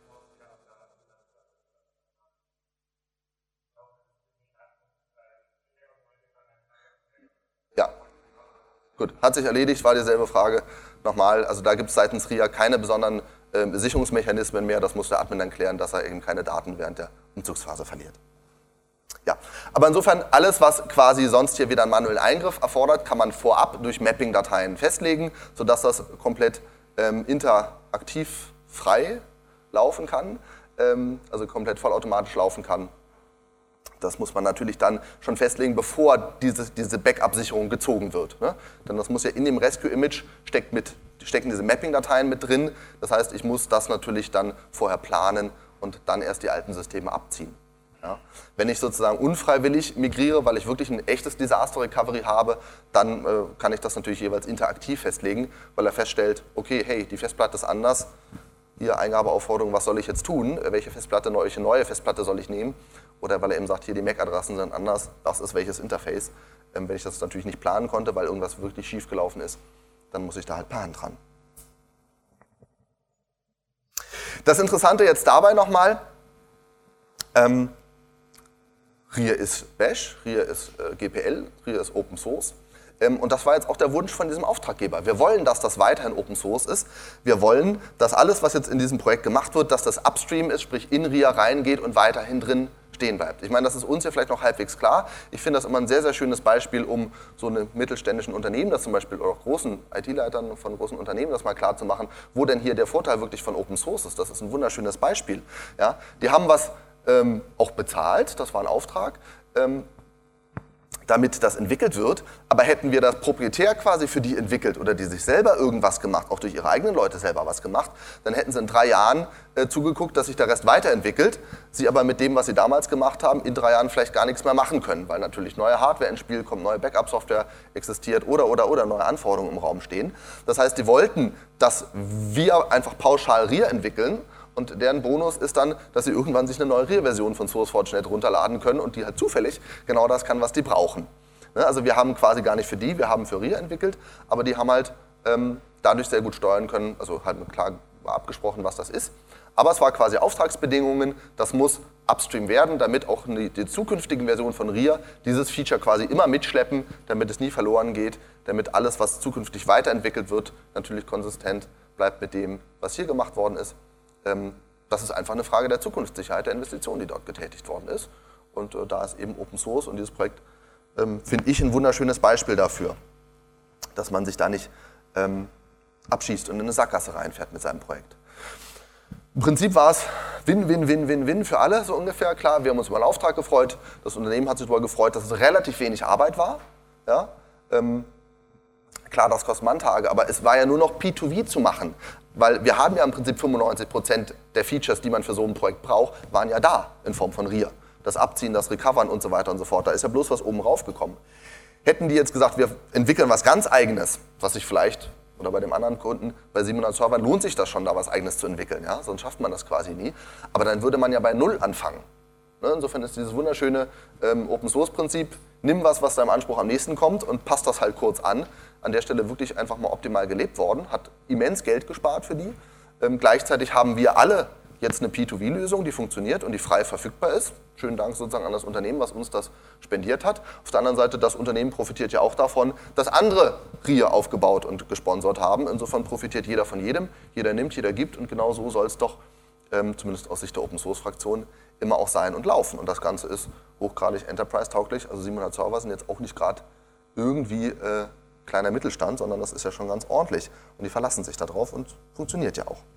B: Ja, gut. Hat sich erledigt, war dieselbe Frage. Nochmal, also da gibt es seitens RIA keine besonderen Sicherungsmechanismen mehr. Das muss der Admin dann klären, dass er eben keine Daten während der Umzugsphase verliert. Ja, aber insofern alles, was quasi sonst hier wieder einen manuellen Eingriff erfordert, kann man vorab durch Mapping-Dateien festlegen, sodass das komplett interaktiv frei laufen kann, also komplett vollautomatisch laufen kann. Das muss man natürlich dann schon festlegen, bevor diese Backup-Sicherung gezogen wird, ne? Denn das muss ja in dem Rescue-Image stecken diese Mapping-Dateien mit drin. Das heißt, ich muss das natürlich dann vorher planen und dann erst die alten Systeme abziehen. Ja. Wenn ich sozusagen unfreiwillig migriere, weil ich wirklich ein echtes Disaster Recovery habe, dann kann ich das natürlich jeweils interaktiv festlegen, weil er feststellt, okay, hey, die Festplatte ist anders, hier Eingabeaufforderung, was soll ich jetzt tun, welche neue Festplatte soll ich nehmen, oder weil er eben sagt, hier die MAC-Adressen sind anders, das ist welches Interface. Wenn ich das natürlich nicht planen konnte, weil irgendwas wirklich schief gelaufen ist, dann muss ich da halt planen dran. Das Interessante jetzt dabei nochmal, RIA ist Bash, RIA ist GPL, RIA ist Open Source. Und das war jetzt auch der Wunsch von diesem Auftraggeber. Wir wollen, dass das weiterhin Open Source ist. Wir wollen, dass alles, was jetzt in diesem Projekt gemacht wird, dass das Upstream ist, sprich in RIA reingeht und weiterhin drin stehen bleibt. Ich meine, das ist uns ja vielleicht noch halbwegs klar. Ich finde das immer ein sehr, sehr schönes Beispiel, um so einem mittelständischen Unternehmen, das zum Beispiel oder auch großen IT-Leitern von großen Unternehmen, das mal klar zu machen, wo denn hier der Vorteil wirklich von Open Source ist. Das ist ein wunderschönes Beispiel. Ja? Die haben was auch bezahlt, das war ein Auftrag, damit das entwickelt wird, aber hätten wir das proprietär quasi für die entwickelt oder die sich selber irgendwas gemacht, auch durch ihre eigenen Leute selber was gemacht, dann hätten sie in 3 Jahren zugeguckt, dass sich der Rest weiterentwickelt, sie aber mit dem, was sie damals gemacht haben, in 3 Jahren vielleicht gar nichts mehr machen können, weil natürlich neue Hardware ins Spiel kommt, neue Backup-Software existiert oder neue Anforderungen im Raum stehen. Das heißt, die wollten, dass wir einfach pauschal RIA entwickeln. Und deren Bonus ist dann, dass sie irgendwann sich eine neue RIA-Version von SourceForge.net runterladen können und die halt zufällig genau das kann, was die brauchen. Also wir haben quasi gar nicht für die, wir haben für RIA entwickelt, aber die haben halt dadurch sehr gut steuern können, also halt klar war abgesprochen, was das ist. Aber es war quasi Auftragsbedingungen, das muss upstream werden, damit auch die zukünftigen Versionen von RIA dieses Feature quasi immer mitschleppen, damit es nie verloren geht, damit alles, was zukünftig weiterentwickelt wird, natürlich konsistent bleibt mit dem, was hier gemacht worden ist. Das ist einfach eine Frage der Zukunftssicherheit der Investition, die dort getätigt worden ist. Und da ist eben Open Source und dieses Projekt, finde ich, ein wunderschönes Beispiel dafür, dass man sich da nicht abschießt und in eine Sackgasse reinfährt mit seinem Projekt. Im Prinzip war es Win-Win-Win-Win-Win für alle, so ungefähr. Klar, wir haben uns über einen Auftrag gefreut, das Unternehmen hat sich darüber gefreut, dass es relativ wenig Arbeit war. Ja? Klar, das kostet Manntage, aber es war ja nur noch P2V zu machen. Weil wir haben ja im Prinzip 95% der Features, die man für so ein Projekt braucht, waren ja da in Form von RIA. Das Abziehen, das Recovern und so weiter und so fort. Da ist ja bloß was oben raufgekommen. Hätten die jetzt gesagt, wir entwickeln was ganz Eigenes, was sich vielleicht, oder bei dem anderen Kunden, bei 700 Servern lohnt sich das schon, da was Eigenes zu entwickeln. Ja? Sonst schafft man das quasi nie. Aber dann würde man ja bei Null anfangen. Insofern ist dieses wunderschöne Open-Source-Prinzip, nimm was deinem Anspruch am nächsten kommt und passt das halt kurz an. An der Stelle wirklich einfach mal optimal gelebt worden, hat immens Geld gespart für die. Gleichzeitig haben wir alle jetzt eine P2V-Lösung, die funktioniert und die frei verfügbar ist. Schönen Dank sozusagen an das Unternehmen, was uns das spendiert hat. Auf der anderen Seite, das Unternehmen profitiert ja auch davon, dass andere RIA aufgebaut und gesponsert haben. Insofern profitiert jeder von jedem, jeder nimmt, jeder gibt und genau so soll es doch, zumindest aus Sicht der Open-Source-Fraktion, immer auch sein und laufen. Und das Ganze ist hochgradig enterprise-tauglich, also 700 Server sind jetzt auch nicht gerade irgendwie kleiner Mittelstand, sondern das ist ja schon ganz ordentlich. Und die verlassen sich darauf und funktioniert ja auch.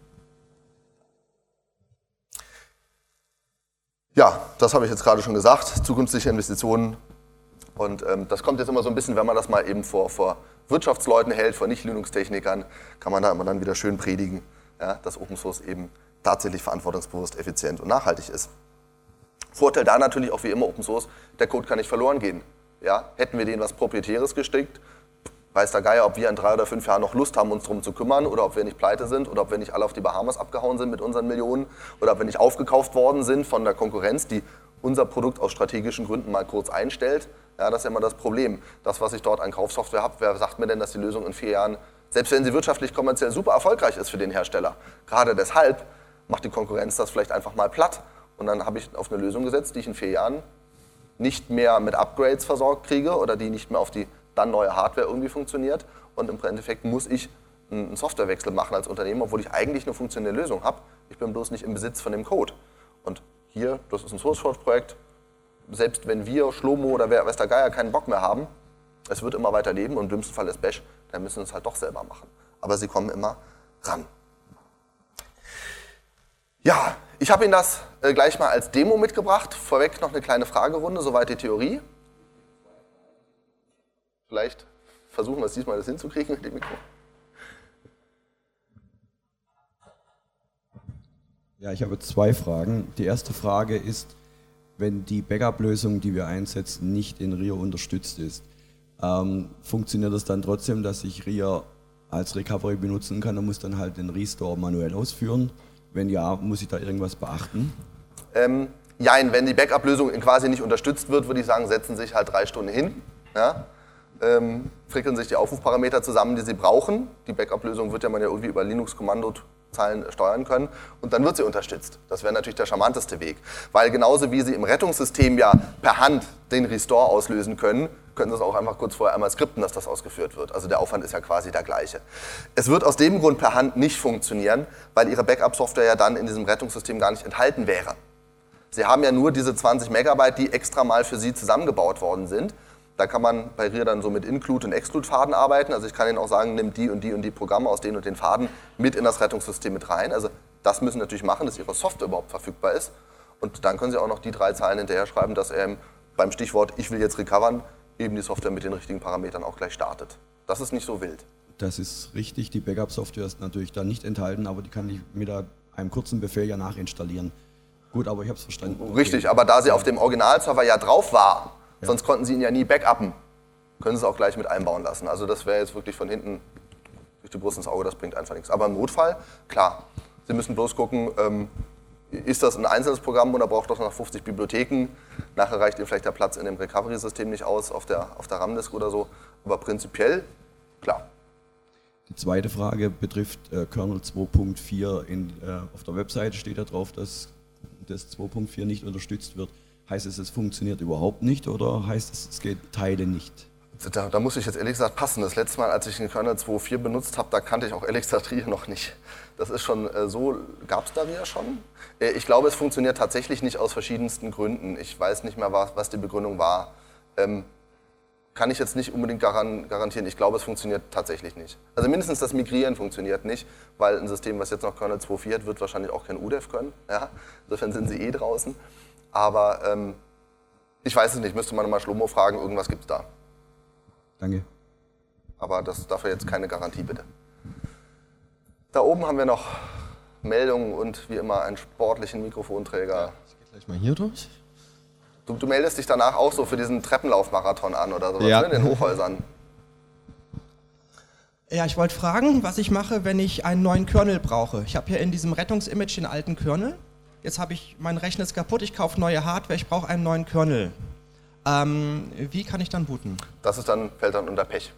B: Ja, das habe ich jetzt gerade schon gesagt, zukunftssichere Investitionen. Und das kommt jetzt immer so ein bisschen, wenn man das mal eben vor Wirtschaftsleuten hält, vor Nicht-Linux-Technikern, kann man da immer dann wieder schön predigen, ja, dass Open Source eben tatsächlich verantwortungsbewusst, effizient und nachhaltig ist. Vorteil da natürlich auch wie immer Open Source, der Code kann nicht verloren gehen. Ja, hätten wir denen was Proprietäres gestickt, weiß der Geier, ob wir in 3 oder 5 Jahren noch Lust haben, uns darum zu kümmern oder ob wir nicht pleite sind oder ob wir nicht alle auf die Bahamas abgehauen sind mit unseren Millionen oder ob wir nicht aufgekauft worden sind von der Konkurrenz, die unser Produkt aus strategischen Gründen mal kurz einstellt. Ja, das ist ja immer das Problem. Das, was ich dort an Kaufsoftware habe, wer sagt mir denn, dass die Lösung in 4 Jahren, selbst wenn sie wirtschaftlich kommerziell super erfolgreich ist für den Hersteller, gerade deshalb macht die Konkurrenz das vielleicht einfach mal platt. Und dann habe ich auf eine Lösung gesetzt, die ich in 4 Jahren nicht mehr mit Upgrades versorgt kriege oder die nicht mehr auf die dann neue Hardware irgendwie funktioniert. Und im Endeffekt muss ich einen Softwarewechsel machen als Unternehmen, obwohl ich eigentlich eine funktionelle Lösung habe. Ich bin bloß nicht im Besitz von dem Code. Und hier, das ist ein SourceForge-Projekt, selbst wenn wir, Schlomo oder weiß der Geier, keinen Bock mehr haben, es wird immer weiter leben und im dümmsten Fall ist Bash, dann müssen wir es halt doch selber machen. Aber sie kommen immer ran. Ja, ich habe Ihnen das gleich mal als Demo mitgebracht. Vorweg noch eine kleine Fragerunde, soweit die Theorie. Vielleicht versuchen wir es diesmal das hinzukriegen mit dem Mikro.
C: Ja, ich habe 2 Fragen. Die erste Frage ist, wenn die Backup-Lösung, die wir einsetzen, nicht in RIA unterstützt ist, funktioniert das dann trotzdem, dass ich RIA als Recovery benutzen kann und muss dann halt den Restore manuell ausführen? Wenn ja, muss ich da irgendwas beachten?
B: Jein, wenn die Backup-Lösung quasi nicht unterstützt wird, würde ich sagen, setzen Sie sich halt 3 Stunden hin. Ja? Frickeln sich die Aufrufparameter zusammen, die Sie brauchen. Die Backup-Lösung wird ja man ja irgendwie über Linux-Kommandozeilen steuern können und dann wird sie unterstützt. Das wäre natürlich der charmanteste Weg, weil genauso wie Sie im Rettungssystem ja per Hand den Restore auslösen können, können Sie es auch einfach kurz vorher einmal skripten, dass das ausgeführt wird. Also der Aufwand ist ja quasi der gleiche. Es wird aus dem Grund per Hand nicht funktionieren, weil Ihre Backup-Software ja dann in diesem Rettungssystem gar nicht enthalten wäre. Sie haben ja nur diese 20 Megabyte, die extra mal für Sie zusammengebaut worden sind. Da kann man bei RIA dann so mit Include- und Exclude-Faden arbeiten. Also ich kann Ihnen auch sagen, nimm die und die Programme aus den und den Faden mit in das Rettungssystem mit rein. Also das müssen Sie natürlich machen, dass Ihre Software überhaupt verfügbar ist. Und dann können Sie auch noch die 3 Zeilen hinterher schreiben, dass er beim Stichwort ich will jetzt recovern, eben die Software mit den richtigen Parametern auch gleich startet. Das ist nicht so wild.
C: Das ist richtig, die Backup-Software ist natürlich da nicht enthalten, aber die kann ich mit einem kurzen Befehl ja nachinstallieren. Gut, aber ich habe es verstanden.
B: Richtig, aber da sie auf dem Originalserver ja drauf war, sonst konnten Sie ihn ja nie backuppen, können Sie es auch gleich mit einbauen lassen. Also das wäre jetzt wirklich von hinten durch die Brust ins Auge, das bringt einfach nichts. Aber im Notfall, klar, Sie müssen bloß gucken, ist das ein einzelnes Programm oder braucht das noch 50 Bibliotheken? Nachher reicht Ihnen vielleicht der Platz in dem Recovery-System nicht aus, auf der RAM-Disk oder so. Aber prinzipiell, klar.
C: Die zweite Frage betrifft Kernel 2.4. Auf der Webseite steht ja drauf, dass das 2.4 nicht unterstützt wird. Heißt es funktioniert überhaupt nicht oder heißt es geht Teile nicht?
B: Da muss ich jetzt ehrlich gesagt passen. Das letzte Mal, als ich den Kernel 2.4 benutzt habe, da kannte ich auch ehrlich gesagt RIA noch nicht. Das ist schon so, gab es da RIA schon? Ich glaube, es funktioniert tatsächlich nicht aus verschiedensten Gründen. Ich weiß nicht mehr, was die Begründung war. Kann ich jetzt nicht unbedingt garantieren. Ich glaube, es funktioniert tatsächlich nicht. Also mindestens das Migrieren funktioniert nicht, weil ein System, was jetzt noch Kernel 2.4 hat, wird wahrscheinlich auch kein UDEF können. Ja? Insofern sind sie draußen. Aber ich weiß es nicht, müsste man mal Schlomo fragen, irgendwas gibt es da.
C: Danke.
B: Aber das dafür jetzt keine Garantie, bitte. Da oben haben wir noch Meldungen und wie immer einen sportlichen Mikrofonträger.
A: Ja, ich gehe gleich mal hier durch.
B: Du meldest dich danach auch so für diesen Treppenlaufmarathon an oder sowas,
A: ja,
B: ne, in den Hochhäusern.
D: Ja, ich wollte fragen, was ich mache, wenn ich einen neuen Kernel brauche. Ich habe hier in diesem Rettungsimage den alten Kernel. Jetzt habe ich, mein Rechner ist kaputt, ich kaufe neue Hardware, ich brauche einen neuen Kernel. Wie kann ich dann booten?
B: Fällt dann unter Pech.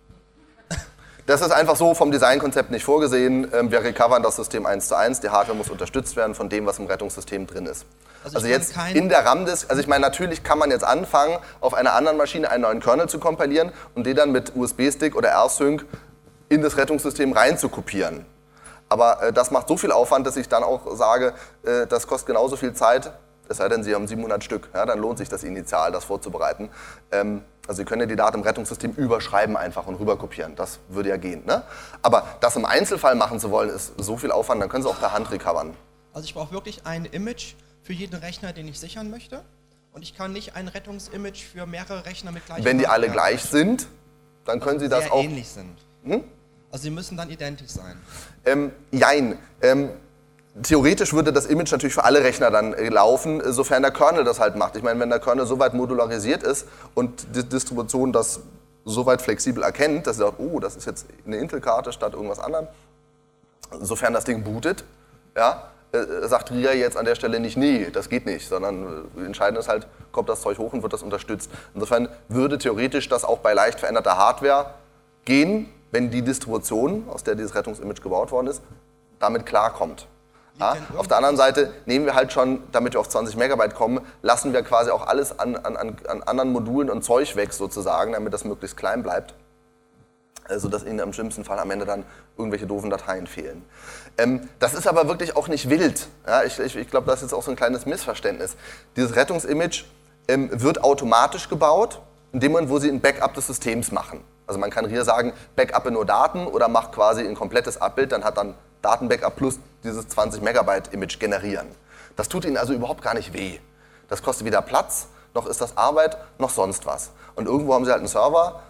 B: Das ist einfach so vom Designkonzept nicht vorgesehen. Wir recovern das System 1:1, die Hardware muss unterstützt werden von dem, was im Rettungssystem drin ist. Also jetzt in der RAM-Disk, also ich meine, natürlich kann man jetzt anfangen, auf einer anderen Maschine einen neuen Kernel zu kompilieren und den dann mit USB-Stick oder R-Sync in das Rettungssystem rein zu kopieren. Aber das macht so viel Aufwand, dass ich dann auch sage, das kostet genauso viel Zeit, es sei denn, Sie haben 700 Stück, ja, dann lohnt sich das initial, das vorzubereiten. Also Sie können ja die Daten im Rettungssystem überschreiben einfach und rüberkopieren, das würde ja gehen. Ne? Aber das im Einzelfall machen zu wollen, ist so viel Aufwand, dann können Sie auch per Hand recovern.
D: Also ich brauche wirklich ein Image für jeden Rechner, den ich sichern möchte. Und ich kann nicht ein Rettungsimage für mehrere Rechner mit gleichem
B: Wenn die alle
D: Hardware
B: gleich sind, dann können Sie das
D: sehr
B: auch...
D: ähnlich sind. Also sie müssen dann identisch sein.
B: Jein. Theoretisch würde das Image natürlich für alle Rechner dann laufen, sofern der Kernel das halt macht. Ich meine, wenn der Kernel so weit modularisiert ist und die Distribution das so weit flexibel erkennt, dass sie sagt, oh, das ist jetzt eine Intel-Karte statt irgendwas anderem, sofern das Ding bootet, ja, sagt RIA jetzt an der Stelle nicht, nee, das geht nicht, sondern entscheidend ist halt, kommt das Zeug hoch und wird das unterstützt. Insofern würde theoretisch das auch bei leicht veränderter Hardware gehen, wenn die Distribution, aus der dieses Rettungsimage gebaut worden ist, damit klarkommt. Ja? Auf der anderen Seite nehmen wir halt schon, damit wir auf 20 Megabyte kommen, lassen wir quasi auch alles an anderen Modulen und Zeug weg sozusagen, damit das möglichst klein bleibt, sodass Ihnen im schlimmsten Fall am Ende dann irgendwelche doofen Dateien fehlen. Das ist aber wirklich auch nicht wild. Ja? Ich glaube, das ist jetzt auch so ein kleines Missverständnis. Dieses Rettungsimage wird automatisch gebaut, in dem Moment, wo Sie ein Backup des Systems machen. Also man kann hier sagen, backuppe nur Daten oder macht quasi ein komplettes Abbild, dann hat dann Datenbackup plus dieses 20 Megabyte Image generieren. Das tut Ihnen also überhaupt gar nicht weh. Das kostet weder Platz, noch ist das Arbeit, noch sonst was. Und irgendwo haben Sie halt einen Server,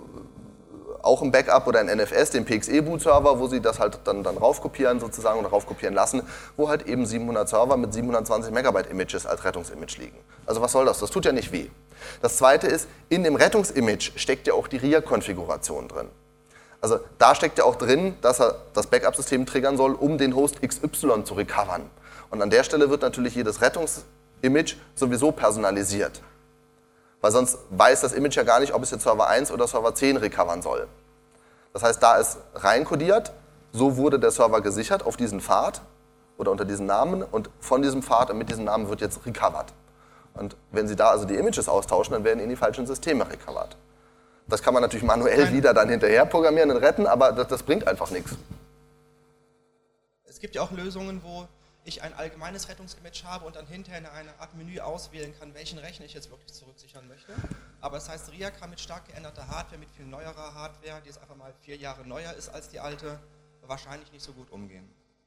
B: auch ein Backup oder ein NFS, den PXE-Boot-Server, wo Sie das halt dann raufkopieren sozusagen oder raufkopieren lassen, wo halt eben 700 Server mit 720 Megabyte Images als Rettungsimage liegen. Also was soll das? Das tut ja nicht weh. Das zweite ist, in dem Rettungsimage steckt ja auch die RIA-Konfiguration drin. Also da steckt ja auch drin, dass er das Backup-System triggern soll, um den Host XY zu recovern. Und an der Stelle wird natürlich jedes Rettungsimage sowieso personalisiert. Weil sonst weiß das Image ja gar nicht, ob es jetzt Server 1 oder Server 10 recovern soll. Das heißt, da ist reinkodiert, so wurde der Server gesichert auf diesen Pfad oder unter diesen Namen und von diesem Pfad und mit diesem Namen wird jetzt recovered. Und wenn Sie da also die Images austauschen, dann werden Ihnen die falschen Systeme recovered. Das kann man natürlich manuell wieder dann hinterher programmieren und retten, aber das bringt einfach nichts.
D: Es gibt ja auch Lösungen, wo ich ein allgemeines Rettungsimage habe und dann hinterher in einer Art Menü auswählen kann, welchen Rechner ich jetzt wirklich zurücksichern möchte. Aber das heißt, RIA kann mit stark geänderter Hardware, mit viel neuerer Hardware, die jetzt einfach mal 4 Jahre neuer ist als die alte, wahrscheinlich nicht so gut umgehen.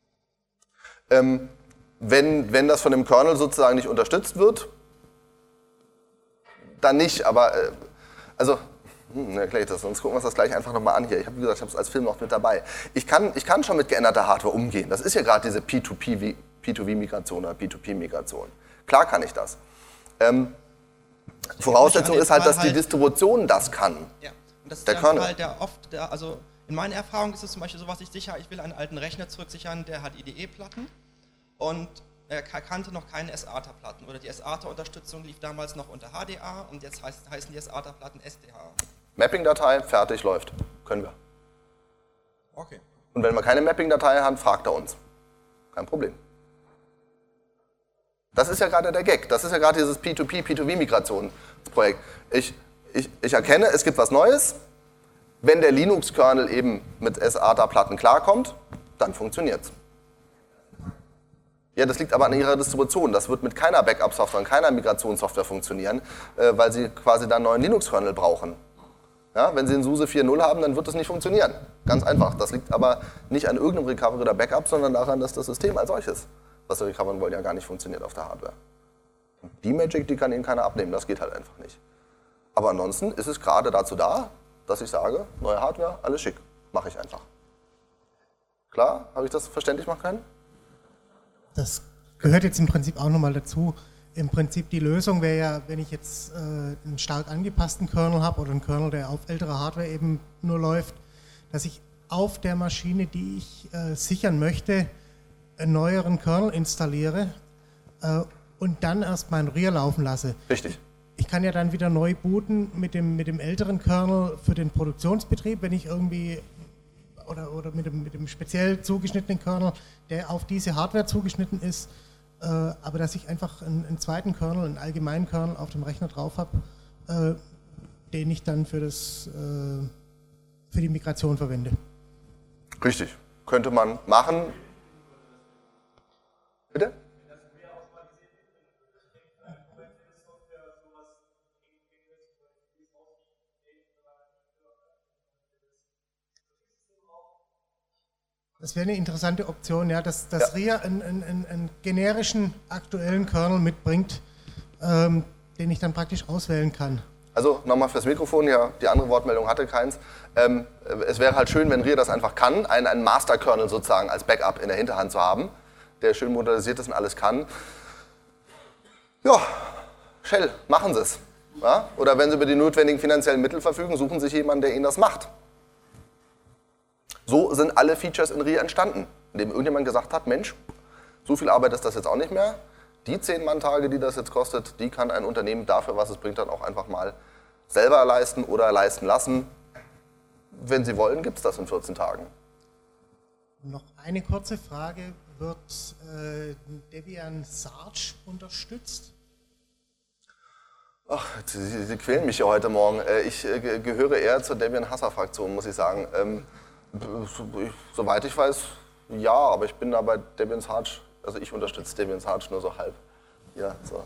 B: Wenn das von dem Kernel sozusagen nicht unterstützt wird, dann nicht, aber erkläre ich das, sonst gucken wir uns das gleich einfach nochmal an hier. Ich habe, wie gesagt, ich habe es als Film noch mit dabei. Ich kann schon mit geänderter Hardware umgehen. Das ist ja gerade diese P2V-Migration oder P2P-Migration. Klar kann ich das. Voraussetzung ist halt, dass die Distribution das kann.
D: Ja, und das ist
B: der
D: Kernel.
B: Kernel.
D: Also in meiner Erfahrung ist es zum Beispiel so, was ich will einen alten Rechner zurücksichern, der hat IDE-Platten und er kannte noch keine SATA-Platten oder die SATA-Unterstützung lief damals noch unter HDA und jetzt heißen die SATA-Platten SDH.
B: Mapping-Datei, fertig, läuft. Können wir.
D: Okay.
B: Und wenn wir keine Mapping-Datei haben, fragt er uns. Kein Problem. Das ist ja gerade der Gag. Das ist ja gerade dieses P2P, P2V-Migrationsprojekt. Ich erkenne, es gibt was Neues. Wenn der Linux-Kernel eben mit SATA-Platten klarkommt, dann funktioniert es. Ja, das liegt aber an ihrer Distribution. Das wird mit keiner Backup-Software und keiner Migrationssoftware funktionieren, weil sie quasi dann einen neuen Linux-Kernel brauchen. Ja, wenn Sie einen SUSE 4.0 haben, dann wird das nicht funktionieren. Ganz einfach. Das liegt aber nicht an irgendeinem Recovery oder Backup, sondern daran, dass das System als solches, was Sie recovern wollen, ja gar nicht funktioniert auf der Hardware. Die Magic, die kann Ihnen keiner abnehmen. Das geht halt einfach nicht. Aber ansonsten ist es gerade dazu da, dass ich sage, neue Hardware, alles schick. Mache ich einfach. Klar? Habe ich das verständlich machen können?
E: Das gehört jetzt im Prinzip auch nochmal dazu. Im Prinzip die Lösung wäre ja, wenn ich jetzt einen stark angepassten Kernel habe oder einen Kernel, der auf älterer Hardware eben nur läuft, dass ich auf der Maschine, die ich sichern möchte, einen neueren Kernel installiere und dann erst mein RIA laufen lasse.
B: Richtig.
E: Ich kann ja dann wieder neu booten mit dem älteren Kernel für den Produktionsbetrieb, wenn ich irgendwie oder mit dem speziell zugeschnittenen Kernel, der auf diese Hardware zugeschnitten ist, aber dass ich einfach einen zweiten Kernel, einen allgemeinen Kernel auf dem Rechner drauf habe, den ich dann für die Migration verwende.
B: Richtig. Könnte man machen. Bitte?
E: Das wäre eine interessante Option, ja, dass RIA einen generischen aktuellen Kernel mitbringt, den ich dann praktisch auswählen kann.
B: Also nochmal fürs Mikrofon, ja, die andere Wortmeldung hatte keins. Es wäre halt schön, wenn RIA das einfach kann, einen Master-Kernel sozusagen als Backup in der Hinterhand zu haben, der schön modernisiert ist und alles kann. Ja, Shell, machen Sie es. Ja? Oder wenn Sie über die notwendigen finanziellen Mittel verfügen, suchen Sie sich jemanden, der Ihnen das macht. So sind alle Features in RIA entstanden, indem irgendjemand gesagt hat, Mensch, so viel Arbeit ist das jetzt auch nicht mehr. Die 10 Manntage, die das jetzt kostet, die kann ein Unternehmen dafür, was es bringt, dann auch einfach mal selber leisten oder leisten lassen. Wenn Sie wollen, gibt es das in 14 Tagen.
E: Noch eine kurze Frage, wird Debian Sarge unterstützt?
B: Ach, Sie quälen mich hier heute Morgen. Ich gehöre eher zur Debian-Hasser-Fraktion, muss ich sagen. Soweit ich weiß, ja, aber ich bin da bei Debian Sarge, also ich unterstütze Debian Sarge nur so halb. Ja, so.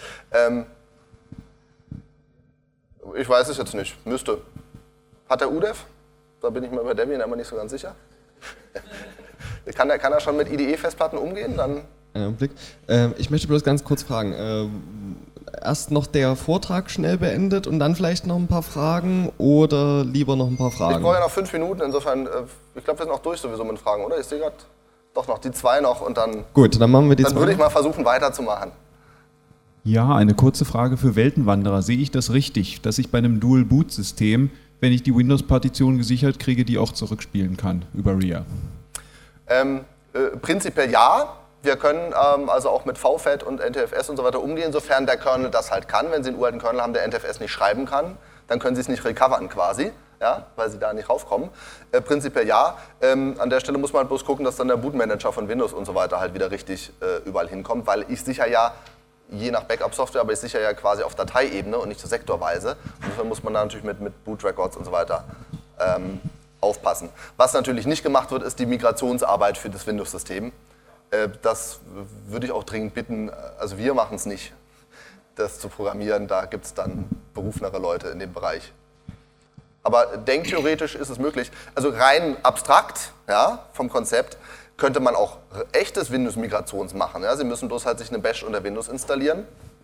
B: Ich weiß es jetzt nicht, müsste. Hat der UDEV? Da bin ich mir bei Debian immer nicht so ganz sicher. Kann er schon mit IDE-Festplatten umgehen? Dann
A: Blick. Ich möchte bloß ganz kurz fragen. Erst noch der Vortrag schnell beendet und dann vielleicht noch ein paar Fragen oder lieber noch ein paar Fragen?
B: Ich brauche ja noch 5 Minuten, insofern, ich glaube, wir sind auch durch sowieso mit Fragen, oder? Ich sehe gerade doch noch die 2 noch und dann...
A: Gut, dann machen wir die 2.
B: Dann würde ich mal versuchen weiterzumachen.
F: Ja, eine kurze Frage für Weltenwanderer. Sehe ich das richtig, dass ich bei einem Dual-Boot-System, wenn ich die Windows-Partition gesichert kriege, die auch zurückspielen kann über RIA?
B: Prinzipiell ja. Wir können also auch mit VFAT und NTFS und so weiter umgehen, sofern der Kernel das halt kann. Wenn Sie einen uralten Kernel haben, der NTFS nicht schreiben kann, dann können Sie es nicht recovern quasi, ja, weil Sie da nicht raufkommen. Prinzipiell ja. An der Stelle muss man halt bloß gucken, dass dann der Bootmanager von Windows und so weiter halt wieder richtig überall hinkommt, weil ich sicher ja, je nach Backup-Software, aber ich sicher ja quasi auf Dateiebene und nicht so sektorweise. Insofern muss man da natürlich mit Boot-Records und so weiter aufpassen. Was natürlich nicht gemacht wird, ist die Migrationsarbeit für das Windows-System. Das würde ich auch dringend bitten, also wir machen es nicht, das zu programmieren, da gibt es dann berufenere Leute in dem Bereich. Aber denktheoretisch ist es möglich. Also rein abstrakt, ja, vom Konzept, könnte man auch echtes Windows-Migrations machen. Ja. Sie müssen bloß halt sich eine Bash unter Windows installieren.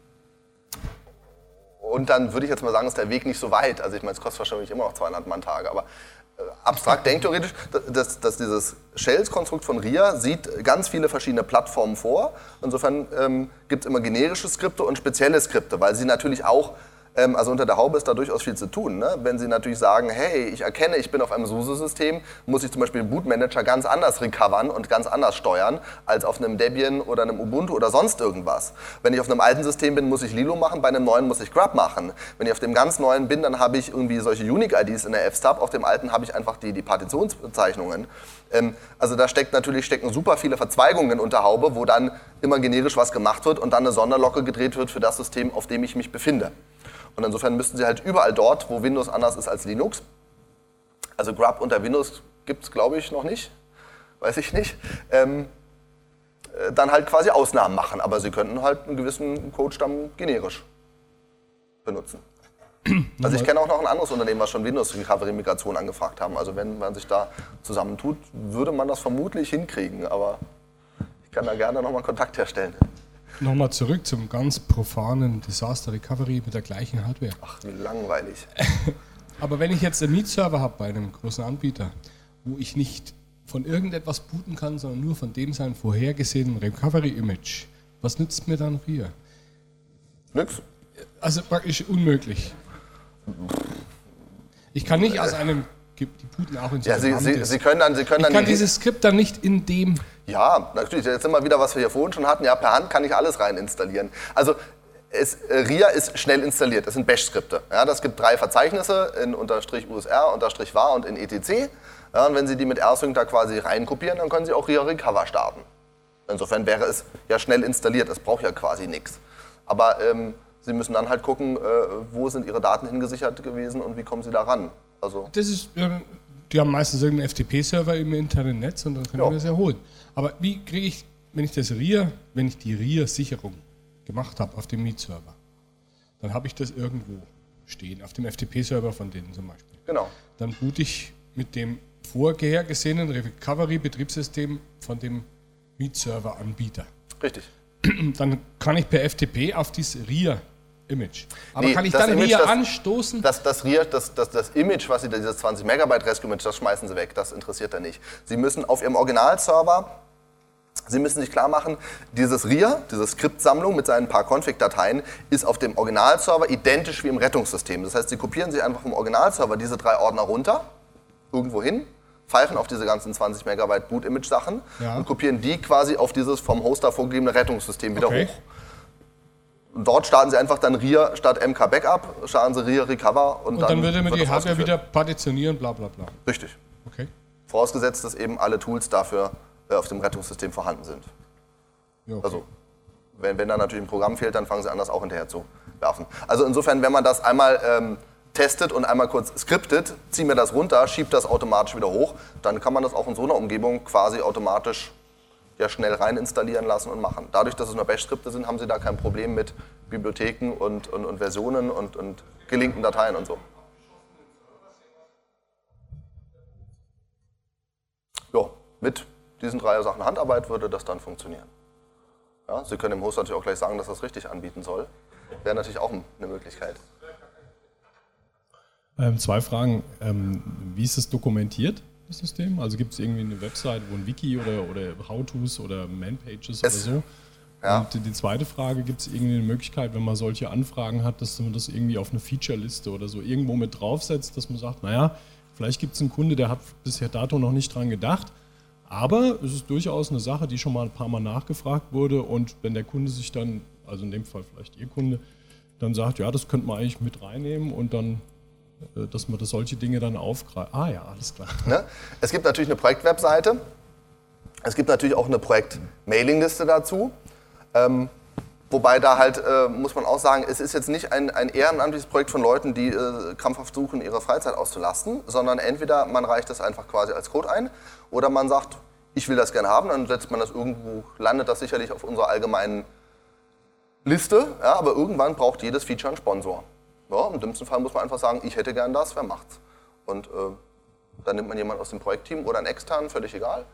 B: Und dann würde ich jetzt mal sagen, ist der Weg nicht so weit. Also ich meine, es kostet wahrscheinlich immer noch 200 Mann-Tage, aber abstrakt denktheoretisch, dass dieses Shells-Konstrukt von RIA sieht ganz viele verschiedene Plattformen vor. Insofern gibt es immer generische Skripte und spezielle Skripte, weil sie natürlich auch, also unter der Haube ist da durchaus viel zu tun. Ne? Wenn Sie natürlich sagen, hey, ich erkenne, ich bin auf einem SUSE-System, muss ich zum Beispiel den Bootmanager ganz anders recovern und ganz anders steuern, als auf einem Debian oder einem Ubuntu oder sonst irgendwas. Wenn ich auf einem alten System bin, muss ich Lilo machen, bei einem neuen muss ich Grub machen. Wenn ich auf dem ganz neuen bin, dann habe ich irgendwie solche Unique-IDs in der FSTAB, auf dem alten habe ich einfach die Partitionsbezeichnungen. Also da stecken super viele Verzweigungen unter Haube, wo dann immer generisch was gemacht wird und dann eine Sonderlocke gedreht wird für das System, auf dem ich mich befinde. Und insofern müssten Sie halt überall dort, wo Windows anders ist als Linux, also Grub unter Windows gibt es, glaube ich, noch nicht, weiß ich nicht, dann halt quasi Ausnahmen machen. Aber Sie könnten halt einen gewissen Codestamm generisch benutzen. Also ich kenne auch noch ein anderes Unternehmen, was schon Windows-Recovery-Migration angefragt haben. Also wenn man sich da zusammentut, würde man das vermutlich hinkriegen. Aber ich kann da gerne nochmal Kontakt herstellen.
G: Nochmal zurück zum ganz profanen Disaster Recovery mit der gleichen Hardware.
B: Ach, wie langweilig.
G: Aber wenn ich jetzt einen Meet-Server habe bei einem großen Anbieter, wo ich nicht von irgendetwas booten kann, sondern nur von dem seinem vorhergesehenen Recovery-Image, was nützt mir dann RIA?
B: Nix.
G: Also praktisch unmöglich. Ich kann nicht aus einem, die booten auch in so einem
B: Sie können dann
G: ich kann dieses Skript dann nicht in dem...
B: Ja, natürlich. Jetzt immer wieder, was wir hier vorhin schon hatten. Ja, per Hand kann ich alles rein installieren. Also RIA ist schnell installiert. Das sind Bash-Skripte. Ja, das gibt 3 Verzeichnisse in _usr, _var und in etc. Ja, und wenn Sie die mit rsync da quasi reinkopieren, dann können Sie auch RIA Recover starten. Insofern wäre es ja schnell installiert. Es braucht ja quasi nichts. Aber Sie müssen dann halt gucken, wo sind Ihre Daten hingesichert gewesen und wie kommen Sie da ran. Also
G: das ist... Die haben meistens irgendeinen FTP-Server im internen Netz und dann können wir das erholen. Aber wie kriege ich, wenn ich die RIA-Sicherung gemacht habe auf dem Meet-Server, dann habe ich das irgendwo stehen, auf dem FTP-Server von denen zum Beispiel.
B: Genau.
G: Dann boote ich mit dem vorhergesehenen Recovery-Betriebssystem von dem Meet-Server-Anbieter.
B: Richtig.
G: Dann kann ich per FTP auf dieses RIA-Image. Aber kann ich
B: das
G: dann
B: Image,
G: RIA anstoßen?
B: Das Image, was Sie, dieses 20 Megabyte Rescue-Image, das schmeißen Sie weg, das interessiert er nicht. Sie müssen auf Ihrem Originalserver, Sie müssen sich klar machen, dieses RIA, diese Skriptsammlung mit seinen paar Config-Dateien, ist auf dem Originalserver identisch wie im Rettungssystem. Das heißt, Sie kopieren sich einfach vom Originalserver diese 3 Ordner runter, irgendwo hin, pfeifen auf diese ganzen 20 Megabyte Boot-Image-Sachen und kopieren die quasi auf dieses vom Hoster vorgegebene Rettungssystem wieder hoch. Und dort starten Sie einfach dann RIA statt MK Backup, starten Sie RIA Recover und dann
G: würde man die Hardware wieder partitionieren, bla bla bla.
B: Richtig.
G: Okay.
B: Vorausgesetzt, dass eben alle Tools dafür auf dem Rettungssystem vorhanden sind.
G: Ja, okay.
B: Also wenn da natürlich ein Programm fehlt, dann fangen Sie an, das auch hinterher zu werfen. Also insofern, wenn man das einmal testet und einmal kurz skriptet, ziehen wir das runter, schiebt das automatisch wieder hoch, dann kann man das auch in so einer Umgebung quasi automatisch schnell rein installieren lassen und machen. Dadurch, dass es nur Bash-Skripte sind, haben Sie da kein Problem mit Bibliotheken und Versionen und gelinkten Dateien und so. Ja, mit diesen 3 Sachen Handarbeit würde das dann funktionieren. Ja, Sie können dem Host natürlich auch gleich sagen, dass er es richtig anbieten soll. Wäre natürlich auch eine Möglichkeit.
H: 2 Fragen. Wie ist es dokumentiert, das System? Also gibt es irgendwie eine Website, wo ein Wiki oder How-Tos oder Man-Pages oder so?
B: Ja.
H: Und die zweite Frage, gibt es irgendwie eine Möglichkeit, wenn man solche Anfragen hat, dass man das irgendwie auf eine Feature-Liste oder so irgendwo mit draufsetzt, dass man sagt, naja, vielleicht gibt es einen Kunde, der hat bisher dato noch nicht dran gedacht, aber es ist durchaus eine Sache, die schon mal ein paar Mal nachgefragt wurde und wenn der Kunde sich dann, also in dem Fall vielleicht Ihr Kunde, dann sagt, ja, das könnte man eigentlich mit reinnehmen und dann, dass man solche Dinge dann aufgreift. Ah ja, alles klar.
B: Ne? Es gibt natürlich eine Projektwebseite, es gibt natürlich auch eine Projekt-Mailingliste dazu, wobei da halt, muss man auch sagen, es ist jetzt nicht ein ehrenamtliches Projekt von Leuten, die krampfhaft suchen, ihre Freizeit auszulasten, sondern entweder man reicht das einfach quasi als Code ein oder man sagt, ich will das gerne haben, dann setzt man das irgendwo, landet das sicherlich auf unserer allgemeinen Liste, ja, aber irgendwann braucht jedes Feature einen Sponsor. Ja, im dümmsten Fall muss man einfach sagen, ich hätte gern das, wer macht's? Und dann nimmt man jemanden aus dem Projektteam oder einen externen, völlig egal.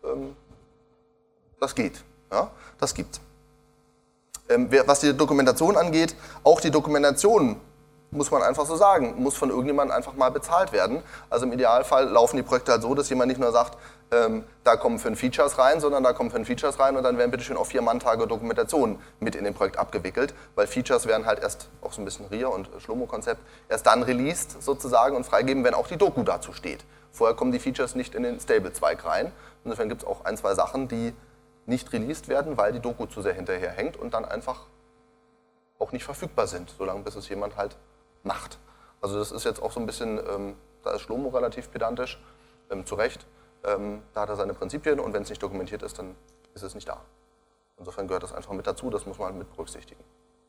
B: Das geht, ja, das gibt's. Was die Dokumentation angeht, auch die Dokumentation, muss man einfach so sagen, muss von irgendjemandem einfach mal bezahlt werden. Also im Idealfall laufen die Projekte halt so, dass jemand nicht nur sagt, da kommen 5 Features rein, sondern da kommen 5 Features rein und dann werden bitteschön auch 4 Manntage Dokumentation mit in dem Projekt abgewickelt, weil Features werden halt erst, auch so ein bisschen RIA und Schlomo-Konzept, erst dann released sozusagen und freigeben, wenn auch die Doku dazu steht. Vorher kommen die Features nicht in den Stable-Zweig rein. Insofern gibt es auch 1, 2 Sachen, die nicht released werden, weil die Doku zu sehr hinterher hängt und dann einfach auch nicht verfügbar sind, solange bis es jemand halt macht. Also das ist jetzt auch so ein bisschen, da ist Shlomo relativ pedantisch, zu Recht. Da hat er seine Prinzipien und wenn es nicht dokumentiert ist, dann ist es nicht da. Insofern gehört das einfach mit dazu, das muss man mit berücksichtigen.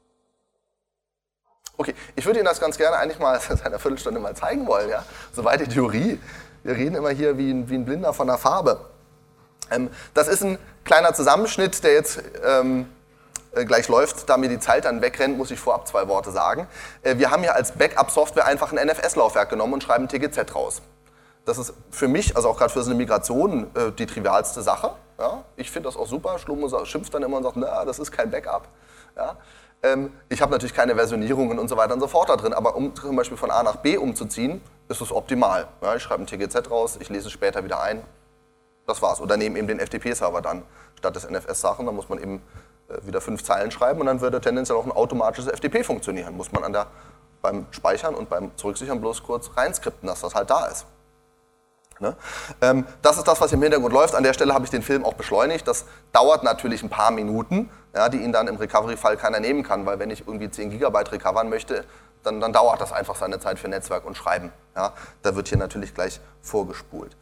B: Okay, ich würde Ihnen das ganz gerne eigentlich mal in einer Viertelstunde mal zeigen wollen. Ja? Soweit die Theorie. Wir reden immer hier wie ein Blinder von der Farbe. Das ist ein kleiner Zusammenschnitt, der jetzt gleich läuft. Da mir die Zeit dann wegrennt, muss ich vorab 2 Worte sagen. Wir haben hier als Backup-Software einfach ein NFS-Laufwerk genommen und schreiben TGZ raus. Das ist für mich, also auch gerade für so eine Migration, die trivialste Sache. Ja? Ich finde das auch super. Shlomo schimpft dann immer und sagt, na, das ist kein Backup. Ja? Ich habe natürlich keine Versionierungen und so weiter und so fort da drin, aber um zum Beispiel von A nach B umzuziehen, ist es optimal. Ja? Ich schreibe ein TGZ raus, ich lese es später wieder ein. Das war's. Oder nehme eben den FTP-Server dann statt des NFS-Sachen. Da muss man eben wieder 5 Zeilen schreiben und dann würde tendenziell auch ein automatisches FTP funktionieren. Muss man beim Speichern und beim Zurücksichern bloß kurz reinskripten, dass das halt da ist. Ne? Das ist das, was im Hintergrund läuft. An der Stelle habe ich den Film auch beschleunigt. Das dauert natürlich ein paar Minuten, ja, die Ihnen dann im Recovery-Fall keiner nehmen kann, weil wenn ich irgendwie 10 GB recovern möchte, dann dauert das einfach seine Zeit für Netzwerk und Schreiben. Ja? Da wird hier natürlich gleich vorgespult.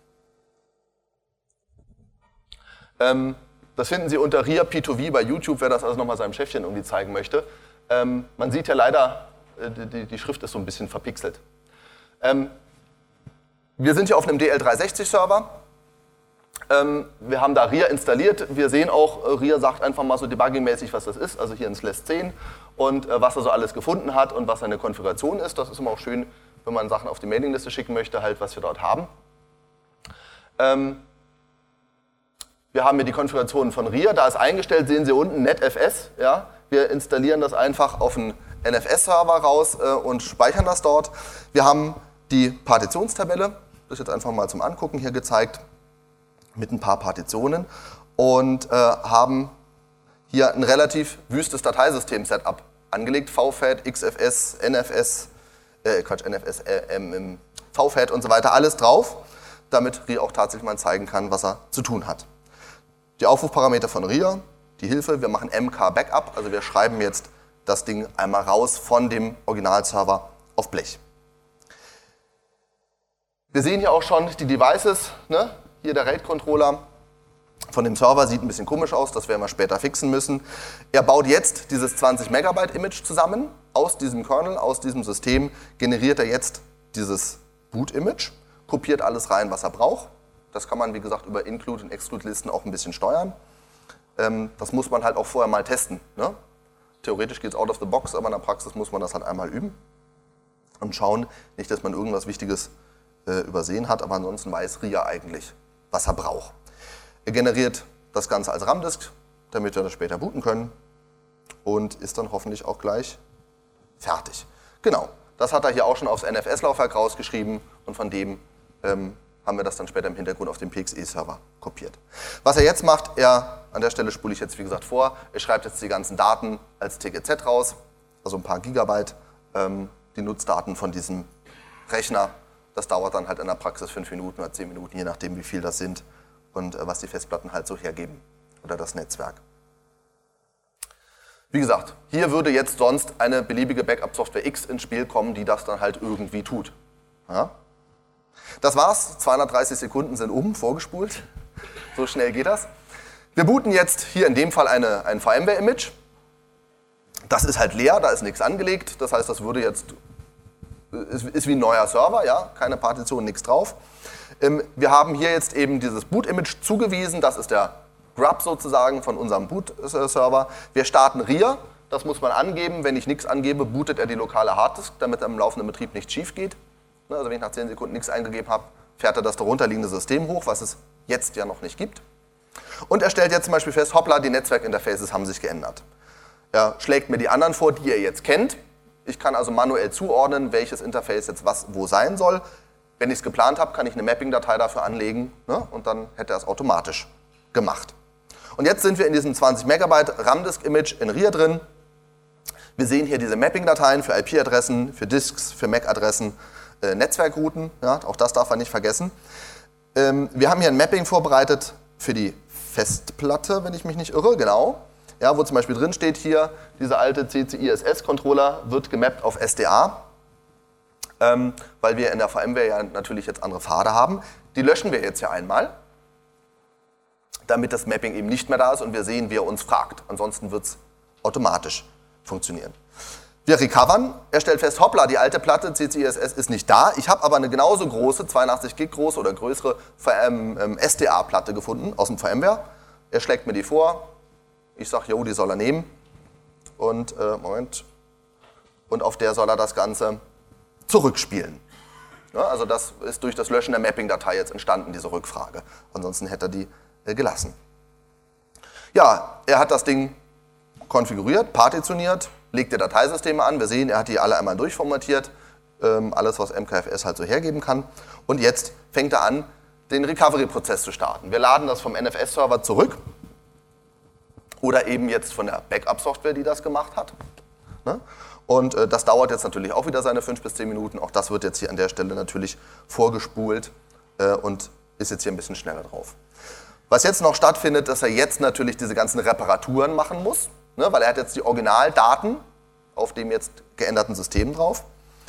B: Das finden Sie unter RIA P2V bei YouTube, wer das also nochmal seinem Chefchen irgendwie zeigen möchte. Man sieht ja leider, die Schrift ist so ein bisschen verpixelt. Wir sind hier auf einem DL360-Server. Wir haben da RIA installiert. Wir sehen auch, RIA sagt einfach mal so debugging-mäßig, was das ist. Also hier in SLES 10 und was er so alles gefunden hat und was seine Konfiguration ist. Das ist immer auch schön, wenn man Sachen auf die Mailingliste schicken möchte, halt, was wir dort haben. Wir haben hier die Konfiguration von RIA. Da ist eingestellt, sehen Sie unten, NetFS. Ja? Wir installieren das einfach auf einen NFS-Server raus und speichern das dort. Wir haben die Partitionstabelle. Das ist jetzt einfach mal zum Angucken hier gezeigt, mit ein paar Partitionen und haben hier ein relativ wüstes Dateisystem-Setup angelegt. VFAT, XFS, NFS, NFS, VFAT und so weiter, alles drauf, damit RIA auch tatsächlich mal zeigen kann, was er zu tun hat. Die Aufrufparameter von RIA, die Hilfe, wir machen MK-Backup, also wir schreiben jetzt das Ding einmal raus von dem Originalserver auf Blech. Wir sehen hier auch schon die Devices, ne? Hier der RAID-Controller von dem Server, sieht ein bisschen komisch aus, das werden wir später fixen müssen. Er baut jetzt dieses 20 Megabyte Image zusammen, aus diesem Kernel, aus diesem System generiert er jetzt dieses Boot-Image, kopiert alles rein, was er braucht. Das kann man, wie gesagt, über Include- und Exclude-Listen auch ein bisschen steuern. Das muss man halt auch vorher mal testen. Ne? Theoretisch geht es out of the box, aber in der Praxis muss man das halt einmal üben und schauen, nicht, dass man irgendwas Wichtiges übersehen hat, aber ansonsten weiß RIA eigentlich, was er braucht. Er generiert das Ganze als RAM-Disk, damit wir das später booten können und ist dann hoffentlich auch gleich fertig. Genau, das hat er hier auch schon aufs NFS-Laufwerk rausgeschrieben und von dem haben wir das dann später im Hintergrund auf dem PXE-Server kopiert. Was er jetzt macht, an der Stelle spule ich jetzt wie gesagt vor, er schreibt jetzt die ganzen Daten als TGZ raus, also ein paar Gigabyte, die Nutzdaten von diesem Rechner. Das dauert dann halt in der Praxis 5 Minuten oder 10 Minuten, je nachdem wie viel das sind und was die Festplatten halt so hergeben oder das Netzwerk. Wie gesagt, hier würde jetzt sonst eine beliebige Backup-Software X ins Spiel kommen, die das dann halt irgendwie tut. Ja? Das war's, 230 Sekunden sind vorgespult, so schnell geht das. Wir booten jetzt hier in dem Fall ein VMware-Image. Das ist halt leer, da ist nichts angelegt, das heißt, das würde jetzt ist wie ein neuer Server, ja, keine Partition, nichts drauf. Wir haben hier jetzt eben dieses Boot-Image zugewiesen, das ist der Grub sozusagen von unserem Boot-Server. Wir starten RIA, das muss man angeben. Wenn ich nichts angebe, bootet er die lokale Harddisk, damit am laufenden Betrieb nichts schief geht. Also wenn ich nach 10 Sekunden nichts eingegeben habe, fährt er das darunterliegende System hoch, was es jetzt ja noch nicht gibt. Und er stellt jetzt zum Beispiel fest, hoppla, die Netzwerkinterfaces haben sich geändert. Er schlägt mir die anderen vor, die er jetzt kennt. Ich kann also manuell zuordnen, welches Interface jetzt was wo sein soll. Wenn ich es geplant habe, kann ich eine Mapping-Datei dafür anlegen, ne? Und dann hätte er es automatisch gemacht. Und jetzt sind wir in diesem 20 Megabyte RAM-Disk-Image in RIA drin. Wir sehen hier diese Mapping-Dateien für IP-Adressen, für Disks, für MAC-Adressen, Netzwerkrouten, ja, auch das darf man nicht vergessen. Wir haben hier ein Mapping vorbereitet für die Festplatte, wenn ich mich nicht irre, genau. Ja, wo zum Beispiel drin steht hier, dieser alte CCISS-Controller wird gemappt auf SDA, weil wir in der VMware ja natürlich jetzt andere Pfade haben. Die löschen wir jetzt ja einmal, damit das Mapping eben nicht mehr da ist und wir sehen, wie er uns fragt. Ansonsten wird es automatisch funktionieren. Wir recovern, er stellt fest, hoppla, die alte Platte CCISS ist nicht da. Ich habe aber eine genauso große, 82 Gig große oder größere SDA-Platte gefunden aus dem VMware. Er schlägt mir die vor, ich sage, jo, die soll er nehmen. Und, und auf der soll er das Ganze zurückspielen. Ja, also das ist durch das Löschen der Mapping-Datei jetzt entstanden, diese Rückfrage. Ansonsten hätte er die gelassen. Ja, er hat das Ding konfiguriert, partitioniert, legt die Dateisysteme an. Wir sehen, er hat die alle einmal durchformatiert. Alles, was MKFS halt so hergeben kann. Und jetzt fängt er an, den Recovery-Prozess zu starten. Wir laden das vom NFS-Server zurück. Oder eben jetzt von der Backup-Software, die das gemacht hat. Ne? Und das dauert jetzt natürlich auch wieder seine 5 bis 10 Minuten. Auch das wird jetzt hier an der Stelle natürlich vorgespult und ist jetzt hier ein bisschen schneller drauf. Was jetzt noch stattfindet, dass er jetzt natürlich diese ganzen Reparaturen machen muss, ne? Weil er hat jetzt die Originaldaten auf dem jetzt geänderten System drauf.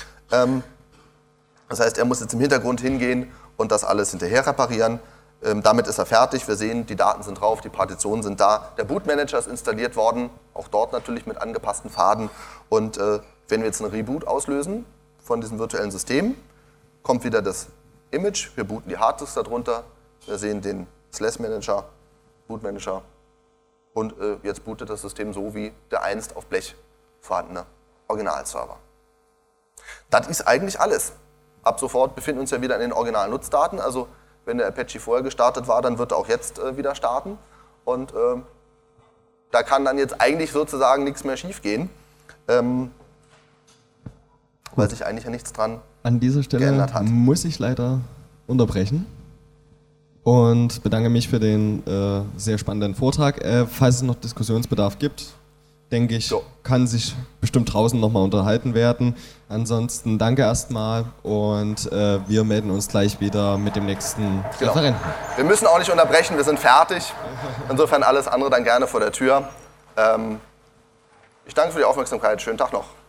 B: Das heißt, er muss jetzt im Hintergrund hingehen und das alles hinterher reparieren. Damit ist er fertig. Wir sehen, die Daten sind drauf, die Partitionen sind da. Der Bootmanager ist installiert worden, auch dort natürlich mit angepassten Pfaden. Und wenn wir jetzt einen Reboot auslösen von diesem virtuellen System, kommt wieder das Image. Wir booten die Harddisk darunter. Wir sehen den Slash-Manager, Bootmanager. Und jetzt bootet das System so wie der einst auf Blech vorhandene Originalserver. Das ist eigentlich alles. Ab sofort befinden wir uns ja wieder in den originalen Nutzdaten. Also wenn der Apache vorher gestartet war, dann wird er auch jetzt wieder starten. Und da kann dann jetzt eigentlich sozusagen nichts mehr schief gehen, weil sich eigentlich ja nichts dran
A: an dieser Stelle
B: geändert hat.
A: Muss ich leider unterbrechen und bedanke mich für den sehr spannenden Vortrag. Falls es noch Diskussionsbedarf gibt, denke ich, kann sich bestimmt draußen nochmal unterhalten werden. Ansonsten danke erstmal und wir melden uns gleich wieder mit dem nächsten Referenten.
B: Wir müssen auch nicht unterbrechen, wir sind fertig. Insofern alles andere dann gerne vor der Tür. Ich danke für die Aufmerksamkeit. Schönen Tag noch.